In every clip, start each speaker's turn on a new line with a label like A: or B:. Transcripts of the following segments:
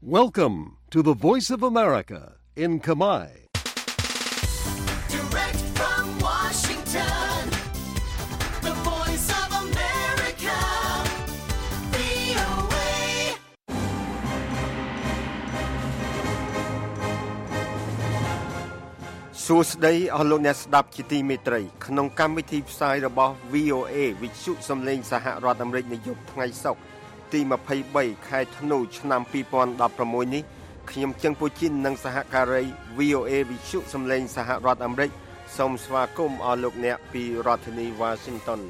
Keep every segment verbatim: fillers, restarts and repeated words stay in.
A: Welcome to the Voice of America in Khmer.
B: Direct from Washington, the Voice of America, វី អូ เอ
C: សួស្តីអស់លោកអ្នកស្ដាប់ជាទីមេត្រីក្នុងកម្មវិធីផ្សាយរបស់ វី អូ เอ វិទ្យុសំឡេងសហរដ្ឋអាមេរិកនៅយប់ថ្ងៃសុក្រទីยี่สิบสามខែធ្នូឆ្នាំยี่สิบสิบหกនេះខ្ញុំជឹងពូជីននិងសហការី វី អូ เอ វិទ្យុសំឡេងសហរដ្ឋអាមេរិកសូមស្វាគមន៍អស់លោកអ្នកពីរដ្ឋធានី Washington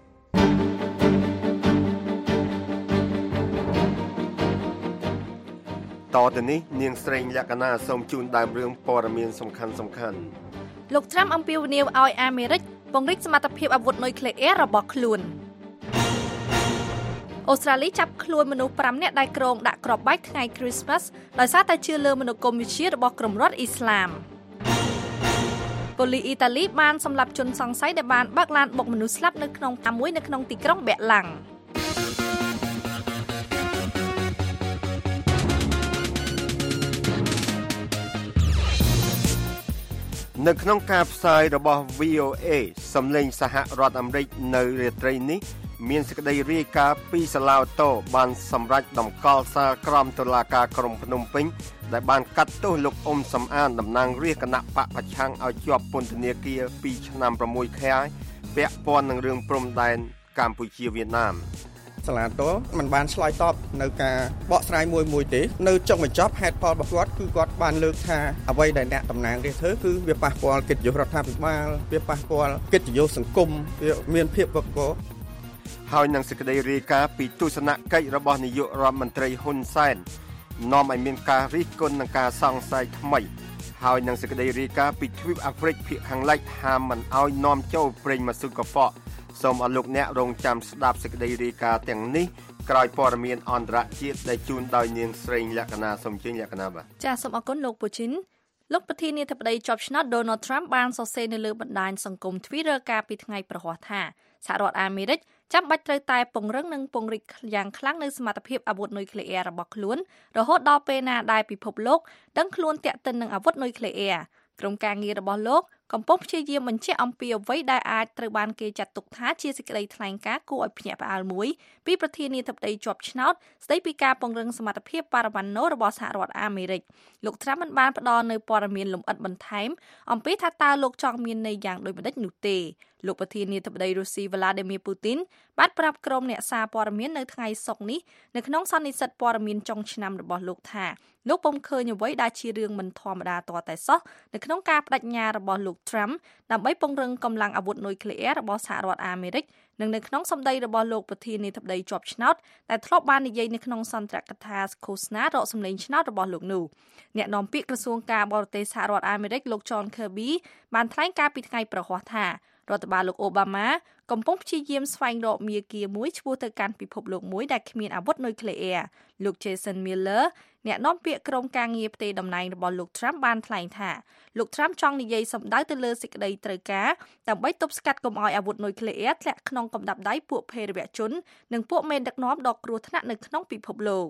C: តទៅនេះនាងស្រីលក្ខណាសូមជូនដើមរឿងព័ត៌មានសំខាន់សំខាន់
D: លោក Trump អំពាវនាវឲ្យអាមេរិកពង្រីកសមត្ថភាពអាវុធនុយក្លេអ៊ែររបស់ខ្លួនអូស្ត្រាលីចាប់ខ្លួនមនុស្សfiveនាក់ដែលគ្រងដាក់គ្រាប់បែកថ្ងៃ Christmas ដោយសារតែជឿលើមនោគមវិជ្ជារបស់ក្រុមរដ្ឋអ៊ីស្លាមប៉ូលីសអ៊ីតាលីបានសម្លាប់ជនសង្ស័យដែលបានបើកឡានបុកមនុស្សស្លាប់នៅក្នុងផ្សារមួយនៅក្នុងទីក្រុងបែឡាំង
C: នៅក្នុងការផ្សាយរបស់ វី អូ เอ សំឡេងសហរដ្ឋអាមេរិកនៅរាត្រីនេះមានសេចក្តីរាយការណ៍ពីសាឡាវតូបានសម្រេចតម្កល់សាលក្រមតុលាការក្រុងភ្នំពេញដែលបានកាត់ទោសលោកអ៊ុំសំអានតំណាងរាស្ត្រគណៈបកប្រឆាំងឲ្យជាប់ពន្ធនាគារtwoឆ្នាំsixខែពាក់ព័ន្ធនឹងរឿងព្រំដែនកម្ពុជាវៀតណាម
E: សាឡាតូมันបានឆ្លើយតបនៅការបកស្រាយមួយមួយទេនៅចុងបញ្ចប់ហេតុផលរបស់គាត់គឺគាត់បានលើកថាអ្វីដែលអ្នកតំណាងរាស្ត្រធ្វើគឺវាប៉ះពាល់កិត្តិយសរដ្ឋាភិបាលវាប៉ះពាល់កិត្តិយសសង្គមវាមានភាពវឹកវរ
C: ហើយនឹងសេចក្តីរាយការណ៍ពីទស្សនកិច្ចរបស់នាយករដ្ឋមន្ត្រីហ៊ុនសែននាំឲ្យមានការរិះគន់នឹងការសង្ស័យថ្មីហើយនឹងសេចក្តីរាយការណ៍ពីទ្វីបអាហ្វ្រិកភាគខាងលិចហាមមិនឲ្យនាំចូលប្រេងម៉ាស៊ូកហ្វក់សូមអរលោកអ្នករងចាំស្ដាប់សេចក្តីរាយការណ៍ទាំងនេះក្រោយព័ត៌មានអន្តរជាតិដែលជូនដោយនាងស្រីលក្ខណាសូមជើញលក្ខណាបាទ
D: ចាសសូមអរគុណលោកពូជីនលោកប្រធានាធិបតីជាប់ឆ្នោត Donald Trump បានសរសេរនៅលើបណ្ដាញសង្គម Twitter កាលពីថ្ងៃប្រហ័សថាសហរដ្ឋអាមេរិកចាំបាច់ត្រូវតែពង្រឹងនិងពង្រីកយ៉ាងខ្លាំងនៅសមត្ថភាពអាវុធនុយក្លេអ៊ែររបស់ខ្លួនរហូតដល់ពេលណាដែលពិភពលោកដឹងខ្លួនទាក់ទិននឹងអាវុធនុយក្លេអ៊ែរក្រុមការងាររបស់លោកកំពុងព្យាយាមបញ្ជាក់អំពីអ្វីដែលអាចត្រូវបានគេចាត់ទុកថាជាសេចក្តីថ្លែងការណ៍គួរឲ្យភ្ញាក់ផ្អើលមួយពីប្រធានាធិបតីជាប់ឆ្នោតស្តីពីការពង្រឹងសមត្ថភាពបរមាណុរបស់សហរដ្ឋអាមេរិកលោក Trump មិនបានផ្ដល់នៅព័ត៌មានលម្អិតបន្ថែមអំពីថាតើលោកចង់មានន័យយ៉ាងដូចម្តេចនោះទេលោកប្រធានាធិបតីរុស្ស៊ី Vladimir Putin បានប្រាប់ក្រុមអ្នកសារព័ត៌មាននៅថ្ងៃសុក្រនេះនៅក្នុងសន្និសីទព័ត៌មានចុងឆ្នាំរបស់លោកថាលោកពុំឃើញអ្វីដែលជារឿងមិនធម្មតាទាល់តែសោះនៅក្នុងការបដិញ្ញារបស់លោក Trump ដើម្បីពង្រឹងកម្លាំងអាវុធនុយក្លេអ៊ែររបស់សហរដ្ឋអាមេរិកនិងនៅក្នុងសម្ដីរបស់លោកប្រធានាធិបតីជាប់ឆ្នោតដែលធ្លាប់បាននិយាយនៅក្នុងសន្ទរកថាឃោសនារកសម្លេងឆ្នោតរបស់លោកនោះអ្នកនាំពាក្យក្រសួងការបរទេសសហរដ្ឋអាមេរិកលោក John Kirby បានថ្លែងការពីថ្ងៃប្រហ័សថារដ្ឋបាលលោកអូបាម៉ាកំពុងព្យាយាមស្វែងរកមាគ៌ាមួយឆ្ពោះទៅកាន់ពិភពលោកមួយដែលគ្មានអាវុធនុយក្លេអ៊ែរលោក Jason Miller អ្នកនាំពាក្យក្រុមការងារផ្ទៃតំណែងរបស់លោក Trump បានថ្លែងថាលោក Trump ចង់និយាយសម្ដៅទៅលើសេចក្តីត្រូវការដើម្បីទប់ស្កាត់កុំឲ្យអាវុធនុយក្លេអ៊ែរធ្លាក់ក្នុងកំដាប់ដៃពួកភេរវជននិងពួកមេដឹកនាំដ៏គ្រោះថ្នាក់នៅក្នុងពិភពលោក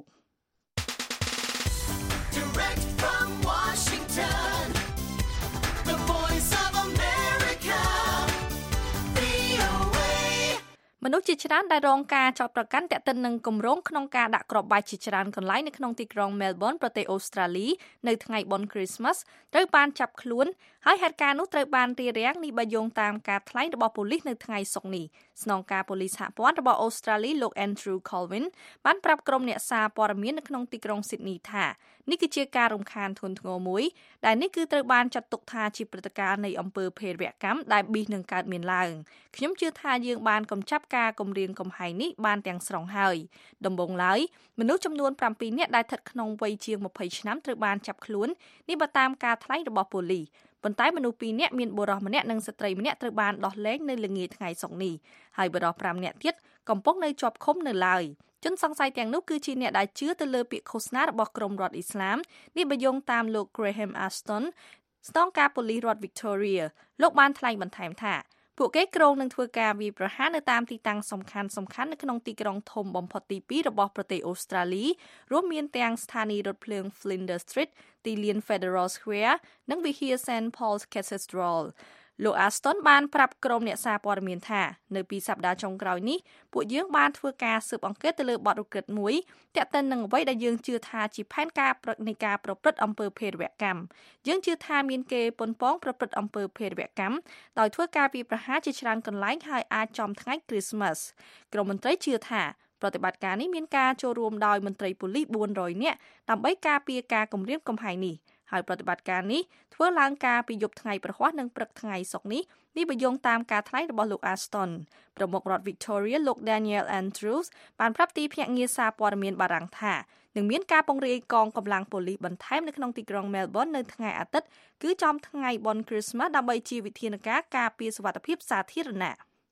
B: Direct from Washington, the Voice of America, វី អូ เอ
D: មនុស្សជាច្រើនដែលរងការចោទប្រកាន់ទាក់ទិននឹងគម្រោងក្នុងការដាក់គ្រាប់បែកជាច្រើនកន្លែងនៅក្នុងទីក្រុង Melbourne ប្រទេសអូស្ត្រាលីនៅថ្ងៃបុណ្យ Christmas ត្រូវបានចាប់ខ្លួនហើយហេតុការណ៍នោះត្រូវបានរារាំងនេះបើយោងតាមការថ្លែងរបស់ប៉ូលីសនៅថ្ងៃសុក្រនេះស្នងការប៉ូលីសសហព័ន្ធរបស់អូស្ត្រាលីលោក Andrew Colvin បានប្រាប់ក្រុមអ្នកសារព័ត៌មាននៅក្នុងទីក្រុង Sydney ថានេះគឺជាការរំខានធ្ងន់ធ្ងរមួយដែលនេះគឺត្រូវបានចាត់ទុកថាជាព្រឹត្តិការណ៍នៃអំពើភេរវកម្មដែលប៊ីសនឹងកើតមានឡើងខ្ញុំជឿថាយើងបានកម្ចាត់ការគំរាមកំហែងនេះបានទាំងស្រុងហើយដំបូងឡើយមនុស្សចំនួនsevenនាក់ដែលស្ថិតក្នុងវ័យជាងtwentyឆ្នាំត្រូវបានចាប់ខ្លួននេះបើតាមការថ្លែងរបស់ប៉ូលីសប៉ុន្តែមនុស្សtwoនាក់មានបុរសម្នាក់និងស្ត្រីម្នាក់ត្រូវបានដោះលែងនៅល្ងាចថ្ងៃសុក្រនេះហើយបុរសfiveនាក់ទៀតកំពុងនៅជាប់ឃុំនៅឡើយជនសង្ស័យទាំងនោះគឺជាអ្នកដែលជឿទៅលើពាក្យឃោសនារបស់ក្រុមរដ្ឋអ៊ីស្លាមនេះបើយោងតាមលោក Graham Ashton ស្នងការប៉ូលីសរដ្ឋ Victoria លោកបានថ្លែងបន្ថែមថាពួកគេគ្រោងនឹងធ្វើការវាយប្រហារនៅតាមទីតាំងសំខាន់សំខាន់នៅក្នុងទីក្រុងធំបំផុតទីពីររបស់ប្រទេសអូស្ត្រាលីរួមមានទាំងស្ថានីយ៍រថភ្លើង Flinders Street ទីលាន Federal Square និងវិហារ Saint Paul's Cathedralលោក Aston បានប្រាប់ក្រុមអ្នកសារព័ត៌មានថានៅពីសប្តាហ៍ចុងក្រោយនេះពួកយើងបានធ្វើការស៊ើបអង្កេតទៅលើបទឧក្រិដ្ឋមួយទាក់ទិននឹងអ្វីដែលយើងជឿថាជាផែនការនៃការប្រព្រឹត្តអំពើភេរវកម្មយើងជឿថាមានគេប៉ុនប៉ងប្រព្រឹត្តអំពើភេរវកម្មដោយធ្វើការវាយប្រហារជាច្រើនកន្លែងហើយអាចចំថ្ងៃ Christmas ក្រុមមន្ត្រីជឿថាប្រតិបត្តិការនេះមានការចូលរួមដោយមន្ត្រីប៉ូលីសbốnរយនាក់ដើម្បីការពារការគំរាមកំហែងនេះហើយប្រតិបត្តិការនេះធ្វើឡើងការពីយប់ថ្ងៃប្រហ័សនិងព្រឹកថ្ងៃសុក្រនេះនេះបញ្យងតាមការថ្លែងរបស់លោក Aston ប្រមុខរដ្ឋ Victoria លោក Daniel Andrews បានប្រាប់ទីភ្នាក់ងារសារព័ត៌មានបារាំងថានឹងមានការពង្រាយកងកម្លាំងប៉ូលីសបន្ថែមនៅក្នុងទីក្រុង Melbourne នៅថ្ងៃអាទិត្យគឺចំថ្ងៃបុណ្យ Christmas ដើម្បីជាវិធានការការពារសុវត្ថិភាពសាធារណៈ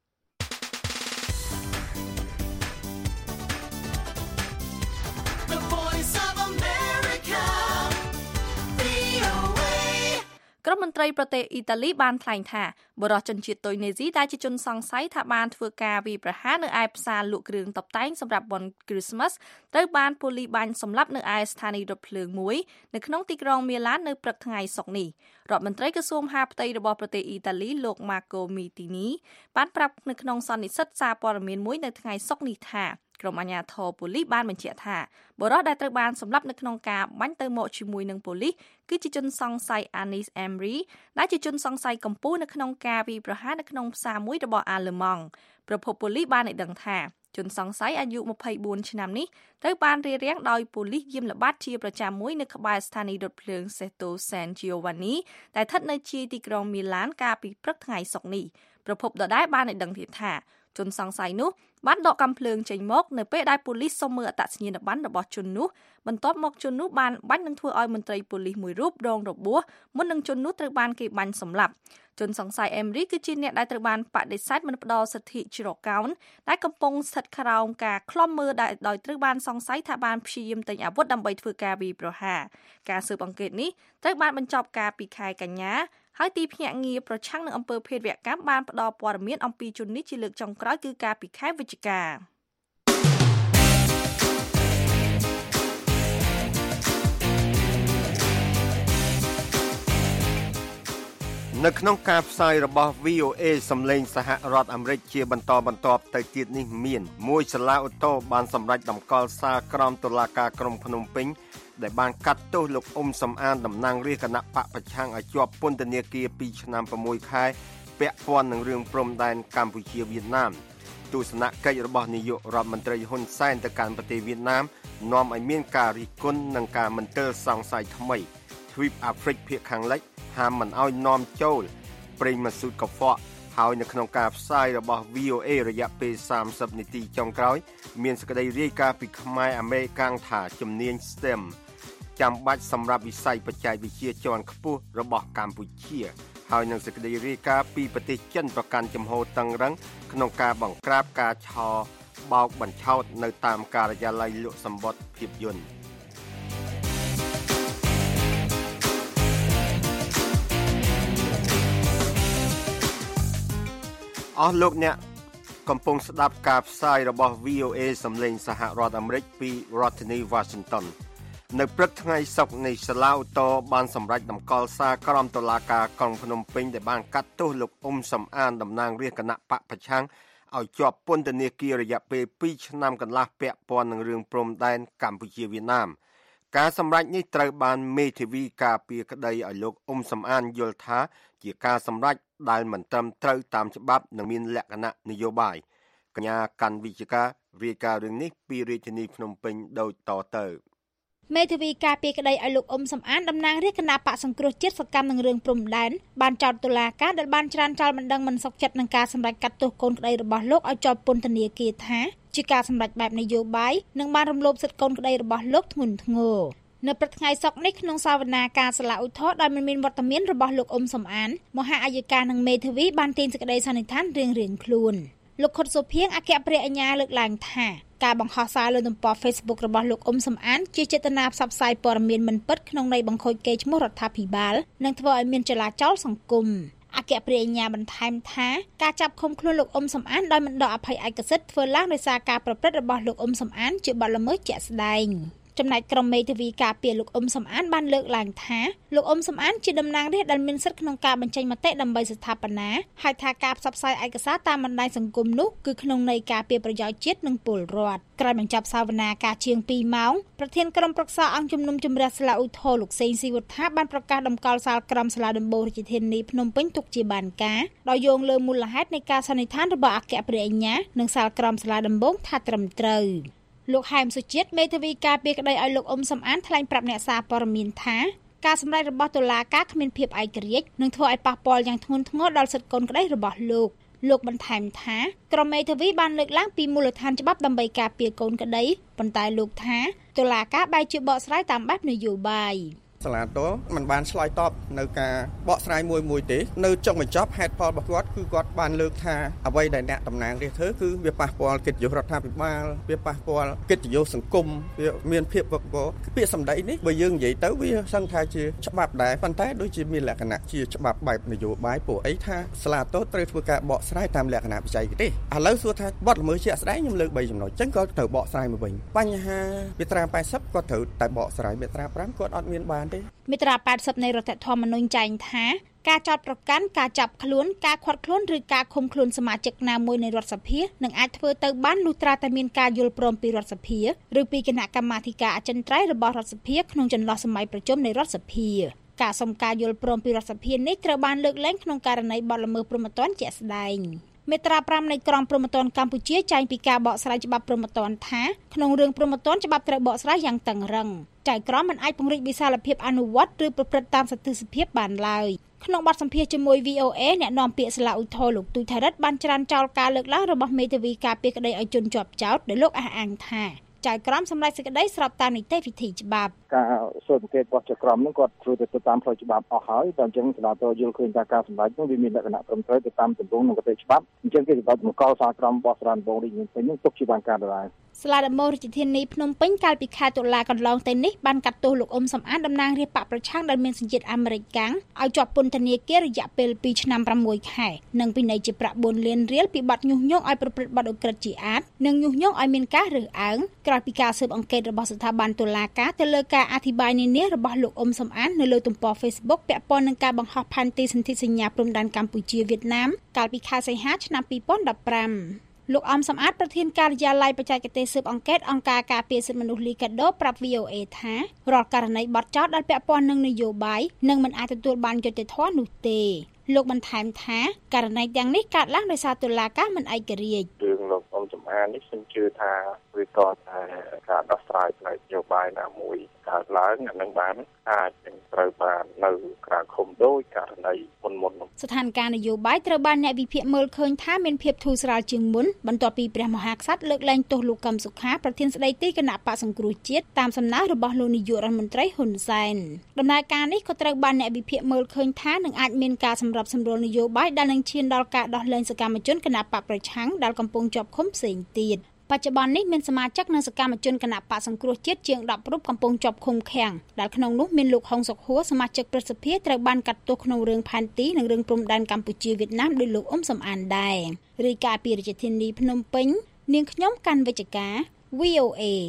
D: ក្រុមមន្ត្រីប្រទេសអ៊ីតាលីបានថ្លែងថាបរិសុទ្ធជនជាតិតុយនេស៊ីដែលជាជនសង្ស័យថាបានធ្វើការវាយប្រហារនៅឯផ្សារលក់គ្រឿងតុបតែងសម្រាប់បុណ្យ Christmas ត្រូវបានប៉ូលីសបាញ់សម្លាប់នៅឯស្ថានីយ៍រថភ្លើងមួយនៅក្នុងទីក្រុងមីឡាននៅព្រឹកថ្ងៃសុក្រនេះរដ្ឋមន្ត្រីក្រសួងមហាផ្ទៃរបស់ប្រទេសអ៊ីតាលីលោក Marco Mittini បានប្រាប់នៅក្នុងសន្និសីទសារព័ត៌មានមួយនៅថ្ងៃសុក្រនេះថាក្រុមអាជ្ញាធរប៉ូលីសបានបញ្ជាក់ថាបុរសដែលត្រូវបានសម្លាប់នៅក្នុងការបាញ់ទៅមកជាមួយនឹងប៉ូលីសគឺជាជនសង្ស័យ Anis Amri ដែលជាជនសង្ស័យកំពូលនៅក្នុងការវាយប្រហារនៅក្នុងផ្សារមួយរបស់អាល្លឺម៉ង់ប្រពន្ធប៉ូលីសបានឲ្យដឹងថាជនសង្ស័យអាយុម្ភៃបួនឆ្នាំនេះត្រូវបានរារាំងដោយប៉ូលីសយាមល្បាតជាប្រចាំមួយនៅក្បែរស្ថានីយ៍រថភ្លើង Sesto San Giovanni ដែលស្ថិតនៅជាទីក្រុងមីឡានកាលពីព្រឹកថ្ងៃសុក្រនេះប្រពន្ធដដែលបានឲ្យដឹងទៀតថាជនសង្ស័យនោះបានដកកាំភ្លើងចេញមកនៅពេលដែលប៉ូលីសសុំមើលអត្តសញ្ញាណប័ណ្ណរបស់ជននោះបន្ទាប់មកជននោះបានបាញ់នឹងធ្វើឲ្យមន្ត្រីប៉ូលីសមួយរូបរងរបួសមុននឹងជននោះត្រូវបានគេបាញ់សម្លាប់ជនសង្ស័យ Amri គឺជាអ្នកដែលត្រូវបានបដិសេធមិនផ្ដល់សិទ្ធិជ្រកកោនដែលកំពុងស្ថិតក្រោមការឃ្លាំមើលដោយត្រូវបានសង្ស័យថាបានព្យាយាមទិញអាវុធដើម្បីធ្វើការវាយប្រហារការស៊ើបអង្កេតនេះត្រូវបានបញ្ចប់កាលពីខែកញ្ញាហើយទីភ្នាក់ងារប្រឆាំងនឹងអំពើភេរវកម្មបានផ្ដល់ព័ត៌មានអំពីជននេះជាលើកចុងក្រោយគឺកាលពីខែវិច្ឆិកា
C: នៅក្នុងការផ្សាយរបស់ វី អូ เอ សំឡេងសហរដ្ឋអាមេរិកជាបន្តបន្ទាប់ទៅទៀតនេះមានមួយសាលាអូតូបានសម្រេចតម្កល់សាលក្រមតុលាការក្រុងភ្នំពេញដែលបានកាត់ទោសលោកអ៊ុំសំអានតំណាងរាជគណៈបកប្រឆាំងឲ្យជាប់ពន្ធនាគារពីរឆ្នាំប្រាំមួយខែពាក់ព័ន្ធនឹងរឿងព្រំដែនកម្ពុជាវៀតណាមទស្សនកិច្ចរបស់នាយករដ្ឋមន្ត្រីហ៊ុនសែនទៅកាន់ប្រទេសវៀតណាមនាំឲ្យមានការរិះគន់និងការមន្ទិលសង្ស័យថ្មីទ្វីបអាហ្វ្រិកភាគខាងលិចហាមមិនឲ្យនាំចូលប្រេងម៉ាស៊ូតកខ្វក់ហើយនៅក្នុងការផ្សាយរបស់ វី អូ เอ រយៈពេលសាមសិបនាទីចុងក្រោយមានសេចក្តីរាយការណ៍ពីខ្មែរអាមេរិកាំងថាជំនាញ ét e em ចាំបាច់សម្រាប់វិស័យបច្ចេកវិទ្យាជាន់ខ្ពស់របស់កម្ពុជាហើយនឹងសេចក្តីរាយការណ៍ពីប្រទេសចិនប្រកាន់ជំហរតឹងរ៉ឹងក្នុងការបង្ក្រាបការឆោបោកបញ្ឆោតនៅតាមការិយាល័យលក់សម្បត្តិភាពយន្តអស់លោកអ្នកកំពុងស្ដាប់ការផ្សាយរបស់ វី អូ เอ សំឡេងសហរដ្ឋអាមេរិកពីរដ្ឋធានី Washington នៅព្រឹកថ្ងៃសុក្រនៃសាលាឧទ្ធរបានសម្រេចតម្កល់សារក្រមតុលាការក្រុងភ្នំពេញដែលបានកាត់ទោសលោកអ៊ុំសំអានតំណាងរាជគណៈបកប្រឆាំងឲ្យជាប់ពន្ធនាគាររយៈពេលពីរឆ្នាំកន្លះពាក់ព័ន្ធនឹងរឿងព្រំដែនកម្ពុជាវៀតណាមការសម្រេចនេះត្រូវបានមេធាវីការពារក្តីឲ្យលោកអ៊ុំសំអានយល់ថាជាការសម្រេចដែលមិនត្រឹមត្រូវតាមច្បាប់និងមានលក្ខណៈនយោបាយកញ្ញាកាន់វិជ្ជការរាយការណ៍រឿងនេះពីរាជធានីភ្នំពេញដូចតទៅ
F: មេធាវីការពារក្តីឲ្យលោកអ៊ុំសំអានតំណាងរាជគណៈបកសង្គ្រោះជាតិសកម្មនឹងរឿងព្រំដែនបានចោទតុលាការដែលបានច្រានចោលមិនដឹងមិនសុខចិត្តនឹងការសម្រេចកាត់ទោសកូនក្តីរបស់លោកឲ្យជាប់ពន្ធនាគារថាជាការសម្រេចបែបនយោបាយនិងបានរំលោភសិទ្ធិកូនក្តីរបស់លោកធ្ងន់ធ្ងរនៅព្រឹកថ្ងៃសុក្រនេះក្នុងសវនាការសាលាឧទ្ធរដោយមិនមានវត្តមានរបស់លោកអ៊ុំសំអានមហាអัยការនិងមេធាវីបានទាញសេចក្តីសន្និដ្ឋានរៀងៗខ្លួនលោកខុតសុភៀងអគ្គព្រះអាជ្ញាលើកឡើងថាការបង្ហោះសារលើទំព័រ Facebook របស់លោកអ៊ុំសំអានជាចេតនាផ្សព្វផ្សាយព័ត៌មានមិនពិតក្នុងន័យបង្ខូចកេរ្តិ៍ឈ្មោះរដ្ឋាភិបាលនិងធ្វើឲ្យមានចលាចលសង្គមអគ្គគ្គព្រះអញ្ញាបន្ថែមថាការចាប់ឃុំខ្លួនលោកអ៊ុំសំអានដោយមិនដកអភ័យឯកសិទ្ធិធ្វើឡើងដោយសារការប្រព្រឹត្តរបស់លោកអ៊ុំសំអានជាបទល្មើសជាក់ស្ដែងចំណែកក្រុមមេធាវីការពារលោកអ៊ុំសំអានបានលើកឡើងថាលោកអ៊ុំសំអានជាតំណាងរាស្ត្រដែលមានសិទ្ធិក្នុងការបញ្ចេញមតិដើម្បីស្ថាបនាហើយថាការផ្សព្វផ្សាយឯកសារតាមបណ្ដាញសង្គមនោះគឺក្នុងន័យការពារប្រយោជន៍ជាតិនិងពលរដ្ឋក្រោយបញ្ចប់សវនាការជាងពីរម៉ោងប្រធានក្រុមប្រឹក្សាអង្គជំនុំជម្រះសាលាឧទ្ធរលោកសេងស៊ីវុធាបានប្រកាសតម្កល់សាលក្រមសាលាដំបូងរាជធានីភ្នំពេញទុកជាបានការដោយយោងលើមូលហេតុនៃការសន្និដ្ឋានរបស់អគ្គព្រះអញ្ញានិងសាលក្រមសាលាដំបូងថាត្រឹមត្រូវលោកហែមសុជាតិមេធាវីការពារក្តីឲ្យលោកអ៊ុំសំអានថ្លែងប្រាប់អ្នកសារព័ត៌មានថាការសម្ដែងរបស់តុលាការគ្មានភាពឯករាជ្យនឹងធ្វើឲ្យប៉ះពាល់យ៉ាងធ្ងន់ធ្ងរដល់សិទ្ធិកូនក្តីរបស់លោកលោកបន្ថែមថាក្រុមមេធាវីបានលើកឡើងពីមូលដ្ឋានច្បាប់ដើម្បីការពារកូនក្តីប៉ុន្តែលោកថាតុលាការបែរជាបកស្រាយតាមបែបនយោបាយ
E: សាលាតមិនបានឆ្លើយតបនៅការបកស្រាយមួយមួយទេនៅចុងបញ្ចប់ហេតុផលរបស់គាត់គឺគាត់បានលើកថាអ្វីដែលអ្នកតំណាងរាស្ត្រធ្វើគឺវាប៉ះពាល់កិត្តិយសរដ្ឋាភិបាលវាប៉ះពាល់កិត្តិយសសង្គមវាមានភាពវឹកវរពាក្យសម្ដីនេះបើយើងនិយាយទៅវាសឹងថាជាច្បាប់ដែរប៉ុន្តែដូចជាមានលក្ខណៈជាច្បាប់បែបនយោបាយពួកអីថាសាលាតត្រូវធ្វើការបកស្រាយតាមលក្ខណៈបច្ចេកទេសឥឡូវសួរថាបទល្មើសជាក់ស្ដែងខ្ញុំលើកបីចំណុចអញ្ចឹងក៏ត្រូវបកស្រាយមកវិញបញ្ហាមាត្រាแปดสิบក៏ត្រូវតែបកស្រាយមាត្រាห้าគាត់អត់មានបាន
F: មាត្រាแปดสิบនៃរដ្ឋធម្មនុញ្ញចែងថាការចោទប្រកាន់ការចាប់ខ្លួនការឃាត់ខ្លួនឬការឃុំខ្លួនសមាជិកណាមួយនៃរដ្ឋសភានឹងអាចធ្វើទៅបានលុះត្រាតែមានការយល់ព្រមពីរដ្ឋសភាឬពីគណៈកម្មាធិការអចិន្ត្រៃយ៍របស់រដ្ឋសភាក្នុងចន្លោះសម័យប្រជុំនៃរដ្ឋសភាការសុំការយល់ព្រមពីរដ្ឋសភានេះត្រូវបានលើកឡើងក្នុងករណីបទល្មើសព្រហ្មទណ្ឌជាក់ស្ដែងមាត្រាห้าនៃក្រមព្រហ្មទណ្ឌកម្ពុជាចែងពីការបកស្រាយច្បាប់ព្រហ្មទណ្ឌថាក្នុងរឿងព្រហ្មទណ្ឌច្បាប់ត្រូវបកស្រាយយ៉ាងតឹងរ៉ឹងចៅក្រមមិនអាចពង្រីកវិសាលភាពអនុវត្តឬប្រព្រឹត្តតាមសន្តិភាពបានឡើយក្នុងបទសម្ភាសន៍ជាមួយ វី អូ អេ អ្នកនាំពាក្យសាលាឧទ្ធរលោកទូចថារិតបានច្រានចោលការលើកឡើងរបស់មេធាវីការពារក្តីឲ្យជន់ជាប់ចោទដោយលោកអះអាងថាចៅក្រមសម្រាប់សេចក្តីស្របតាមនីតិវិធីច្បាប់
G: ការស៊ើបអង្កេតរបស់ចៅក្រមនឹងគាត់ធ្វើទៅតាមផ្លូវច្បាប់អស់ហើយតែអញ្ចឹងសាលាតយល់ឃើញថាការសម្ដែងនោះវាមានលក្ខណៈត្រឹមត្រូវទៅតាមទម្រង់និងកតិច្បាប់អញ្ចឹងគេសម្រាប់បង្កសាលក្រមរបស់សាលាដំបងរាជធានីភ្នំពេញនឹងទុកជាបានការដដែល
F: សាលាដំបងរាជធានីភ្នំពេញកាលពីខែតុលាកន្លងទៅនេះបានកាត់ទោសលោកអ៊ុំសំអានតំណាងរាស្ត្របកប្រឆាំងដែលមានសញ្ជាតិអាមេរិកកាំងឲ្យជាប់ពន្ធនាគាររយៈពេលពីរឆ្នាំប្រាំមួយខែនិងពិន័យជាប្រាក់បួនលានរៀលពីបទញុះញង់ឲ្យប្រព្រឹត្តបទឧក្រិដ្ឋជាអាតនិងញុះញង់ឲ្យមានការរើសអើងក្រោយពីការស៊ើបអង្កេតរបស់ស្ថាប័នតុលាការទៅលើការអធិប្បាយនានារបស់លោកអ៊ុំសំអាននៅលើទំព័រ Facebook ពាក់ព័ន្ធនឹងការបង្ហោះផែនទីសន្ធិសញ្ញាព្រំដែនកម្ពុជាវៀតណាមកាលពីខែសីហាឆ្នាំពីរពាន់ដប់ប្រាំលោកអ៊ំសំអាតប្រធានការិយាល័យបច្ចេកទេសស៊ើបអង្កេតអង្គការការពារសិទ្ធិមនុស្សលីកាដូប្រាប់ វី អូ អេ ថារាល់ករណីបទចោទដែលពាក់ព័ន្ធនឹងនយោបាយនឹងមិនអាចទទួលបានយុត្តិធម៌នោះទេលោកបន្ថែមថាករណីទាំងនេះកើតឡើងដោយសារតុលាការមិនឯករាជ្យ
G: រឿងលោកអ៊ំសំអាននេះខ្ញុំជឿថាវាក៏តែការដោះស្រាយផ្នែកនយោបាយណាមួយកើតឡើងអានឹងបានអាចនឹងត្រូវបាននៅក្រៅឃុំដោយករណីមុនមុន
F: ស្ថានភាពនយោបាយត្រូវបានអ្នកវិភាគមើលឃើញថាមានភាពធូរស្រាលជាងមុនបន្ទាប់ពីព្រះមហាក្សត្រលើកលែងទោសលោកកឹមសុខាប្រធានស្ដីទីគណៈបក្សសង្គ្រោះជាតិតាមសំណើរបស់លោកនាយករដ្ឋមន្ត្រីហ៊ុនសែនដំណើរការនេះក៏ត្រូវបានអ្នកវិភាគមើលឃើញថានឹងអាចមានការសម្របសម្រួលនយោបាយដែលនឹងឈានដល់ការដោះលែងសកម្មជនគណៈបកប្រឆាំងដែលកំពុងជាប់ឃុំផ្សេងទៀតបច្ចុប្បន្ននេះមានសមាជិកនិងសកម្មជនគណៈបកសង្គ្រោះជាតិជាងដប់រូបកំពុងជាប់ឃុំឃាំងដែលក្នុងនោះមានលោកហុងសុខួរសមាជិកព្រឹទ្ធសភាត្រូវបានកាត់ទោសក្នុងរឿងផែនទីនិងរឿងព្រំដែនកម្ពុជាវៀតណាមដោយលោកអ៊ុំសំអានដែររាយការណ៍ពីរាជធានីភ្នំពេញនាងខ្ញុំកាន់វិជ្ជការ វី អូ អេ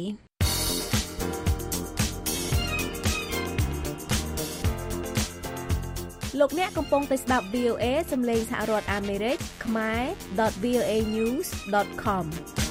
D: លោកអ្នកកំពុងតែស្ដាប់ វី អូ អេ សំឡេងសហរដ្ឋអាមេរិកខ្មែរ ដត វី អូ អេ news ដត com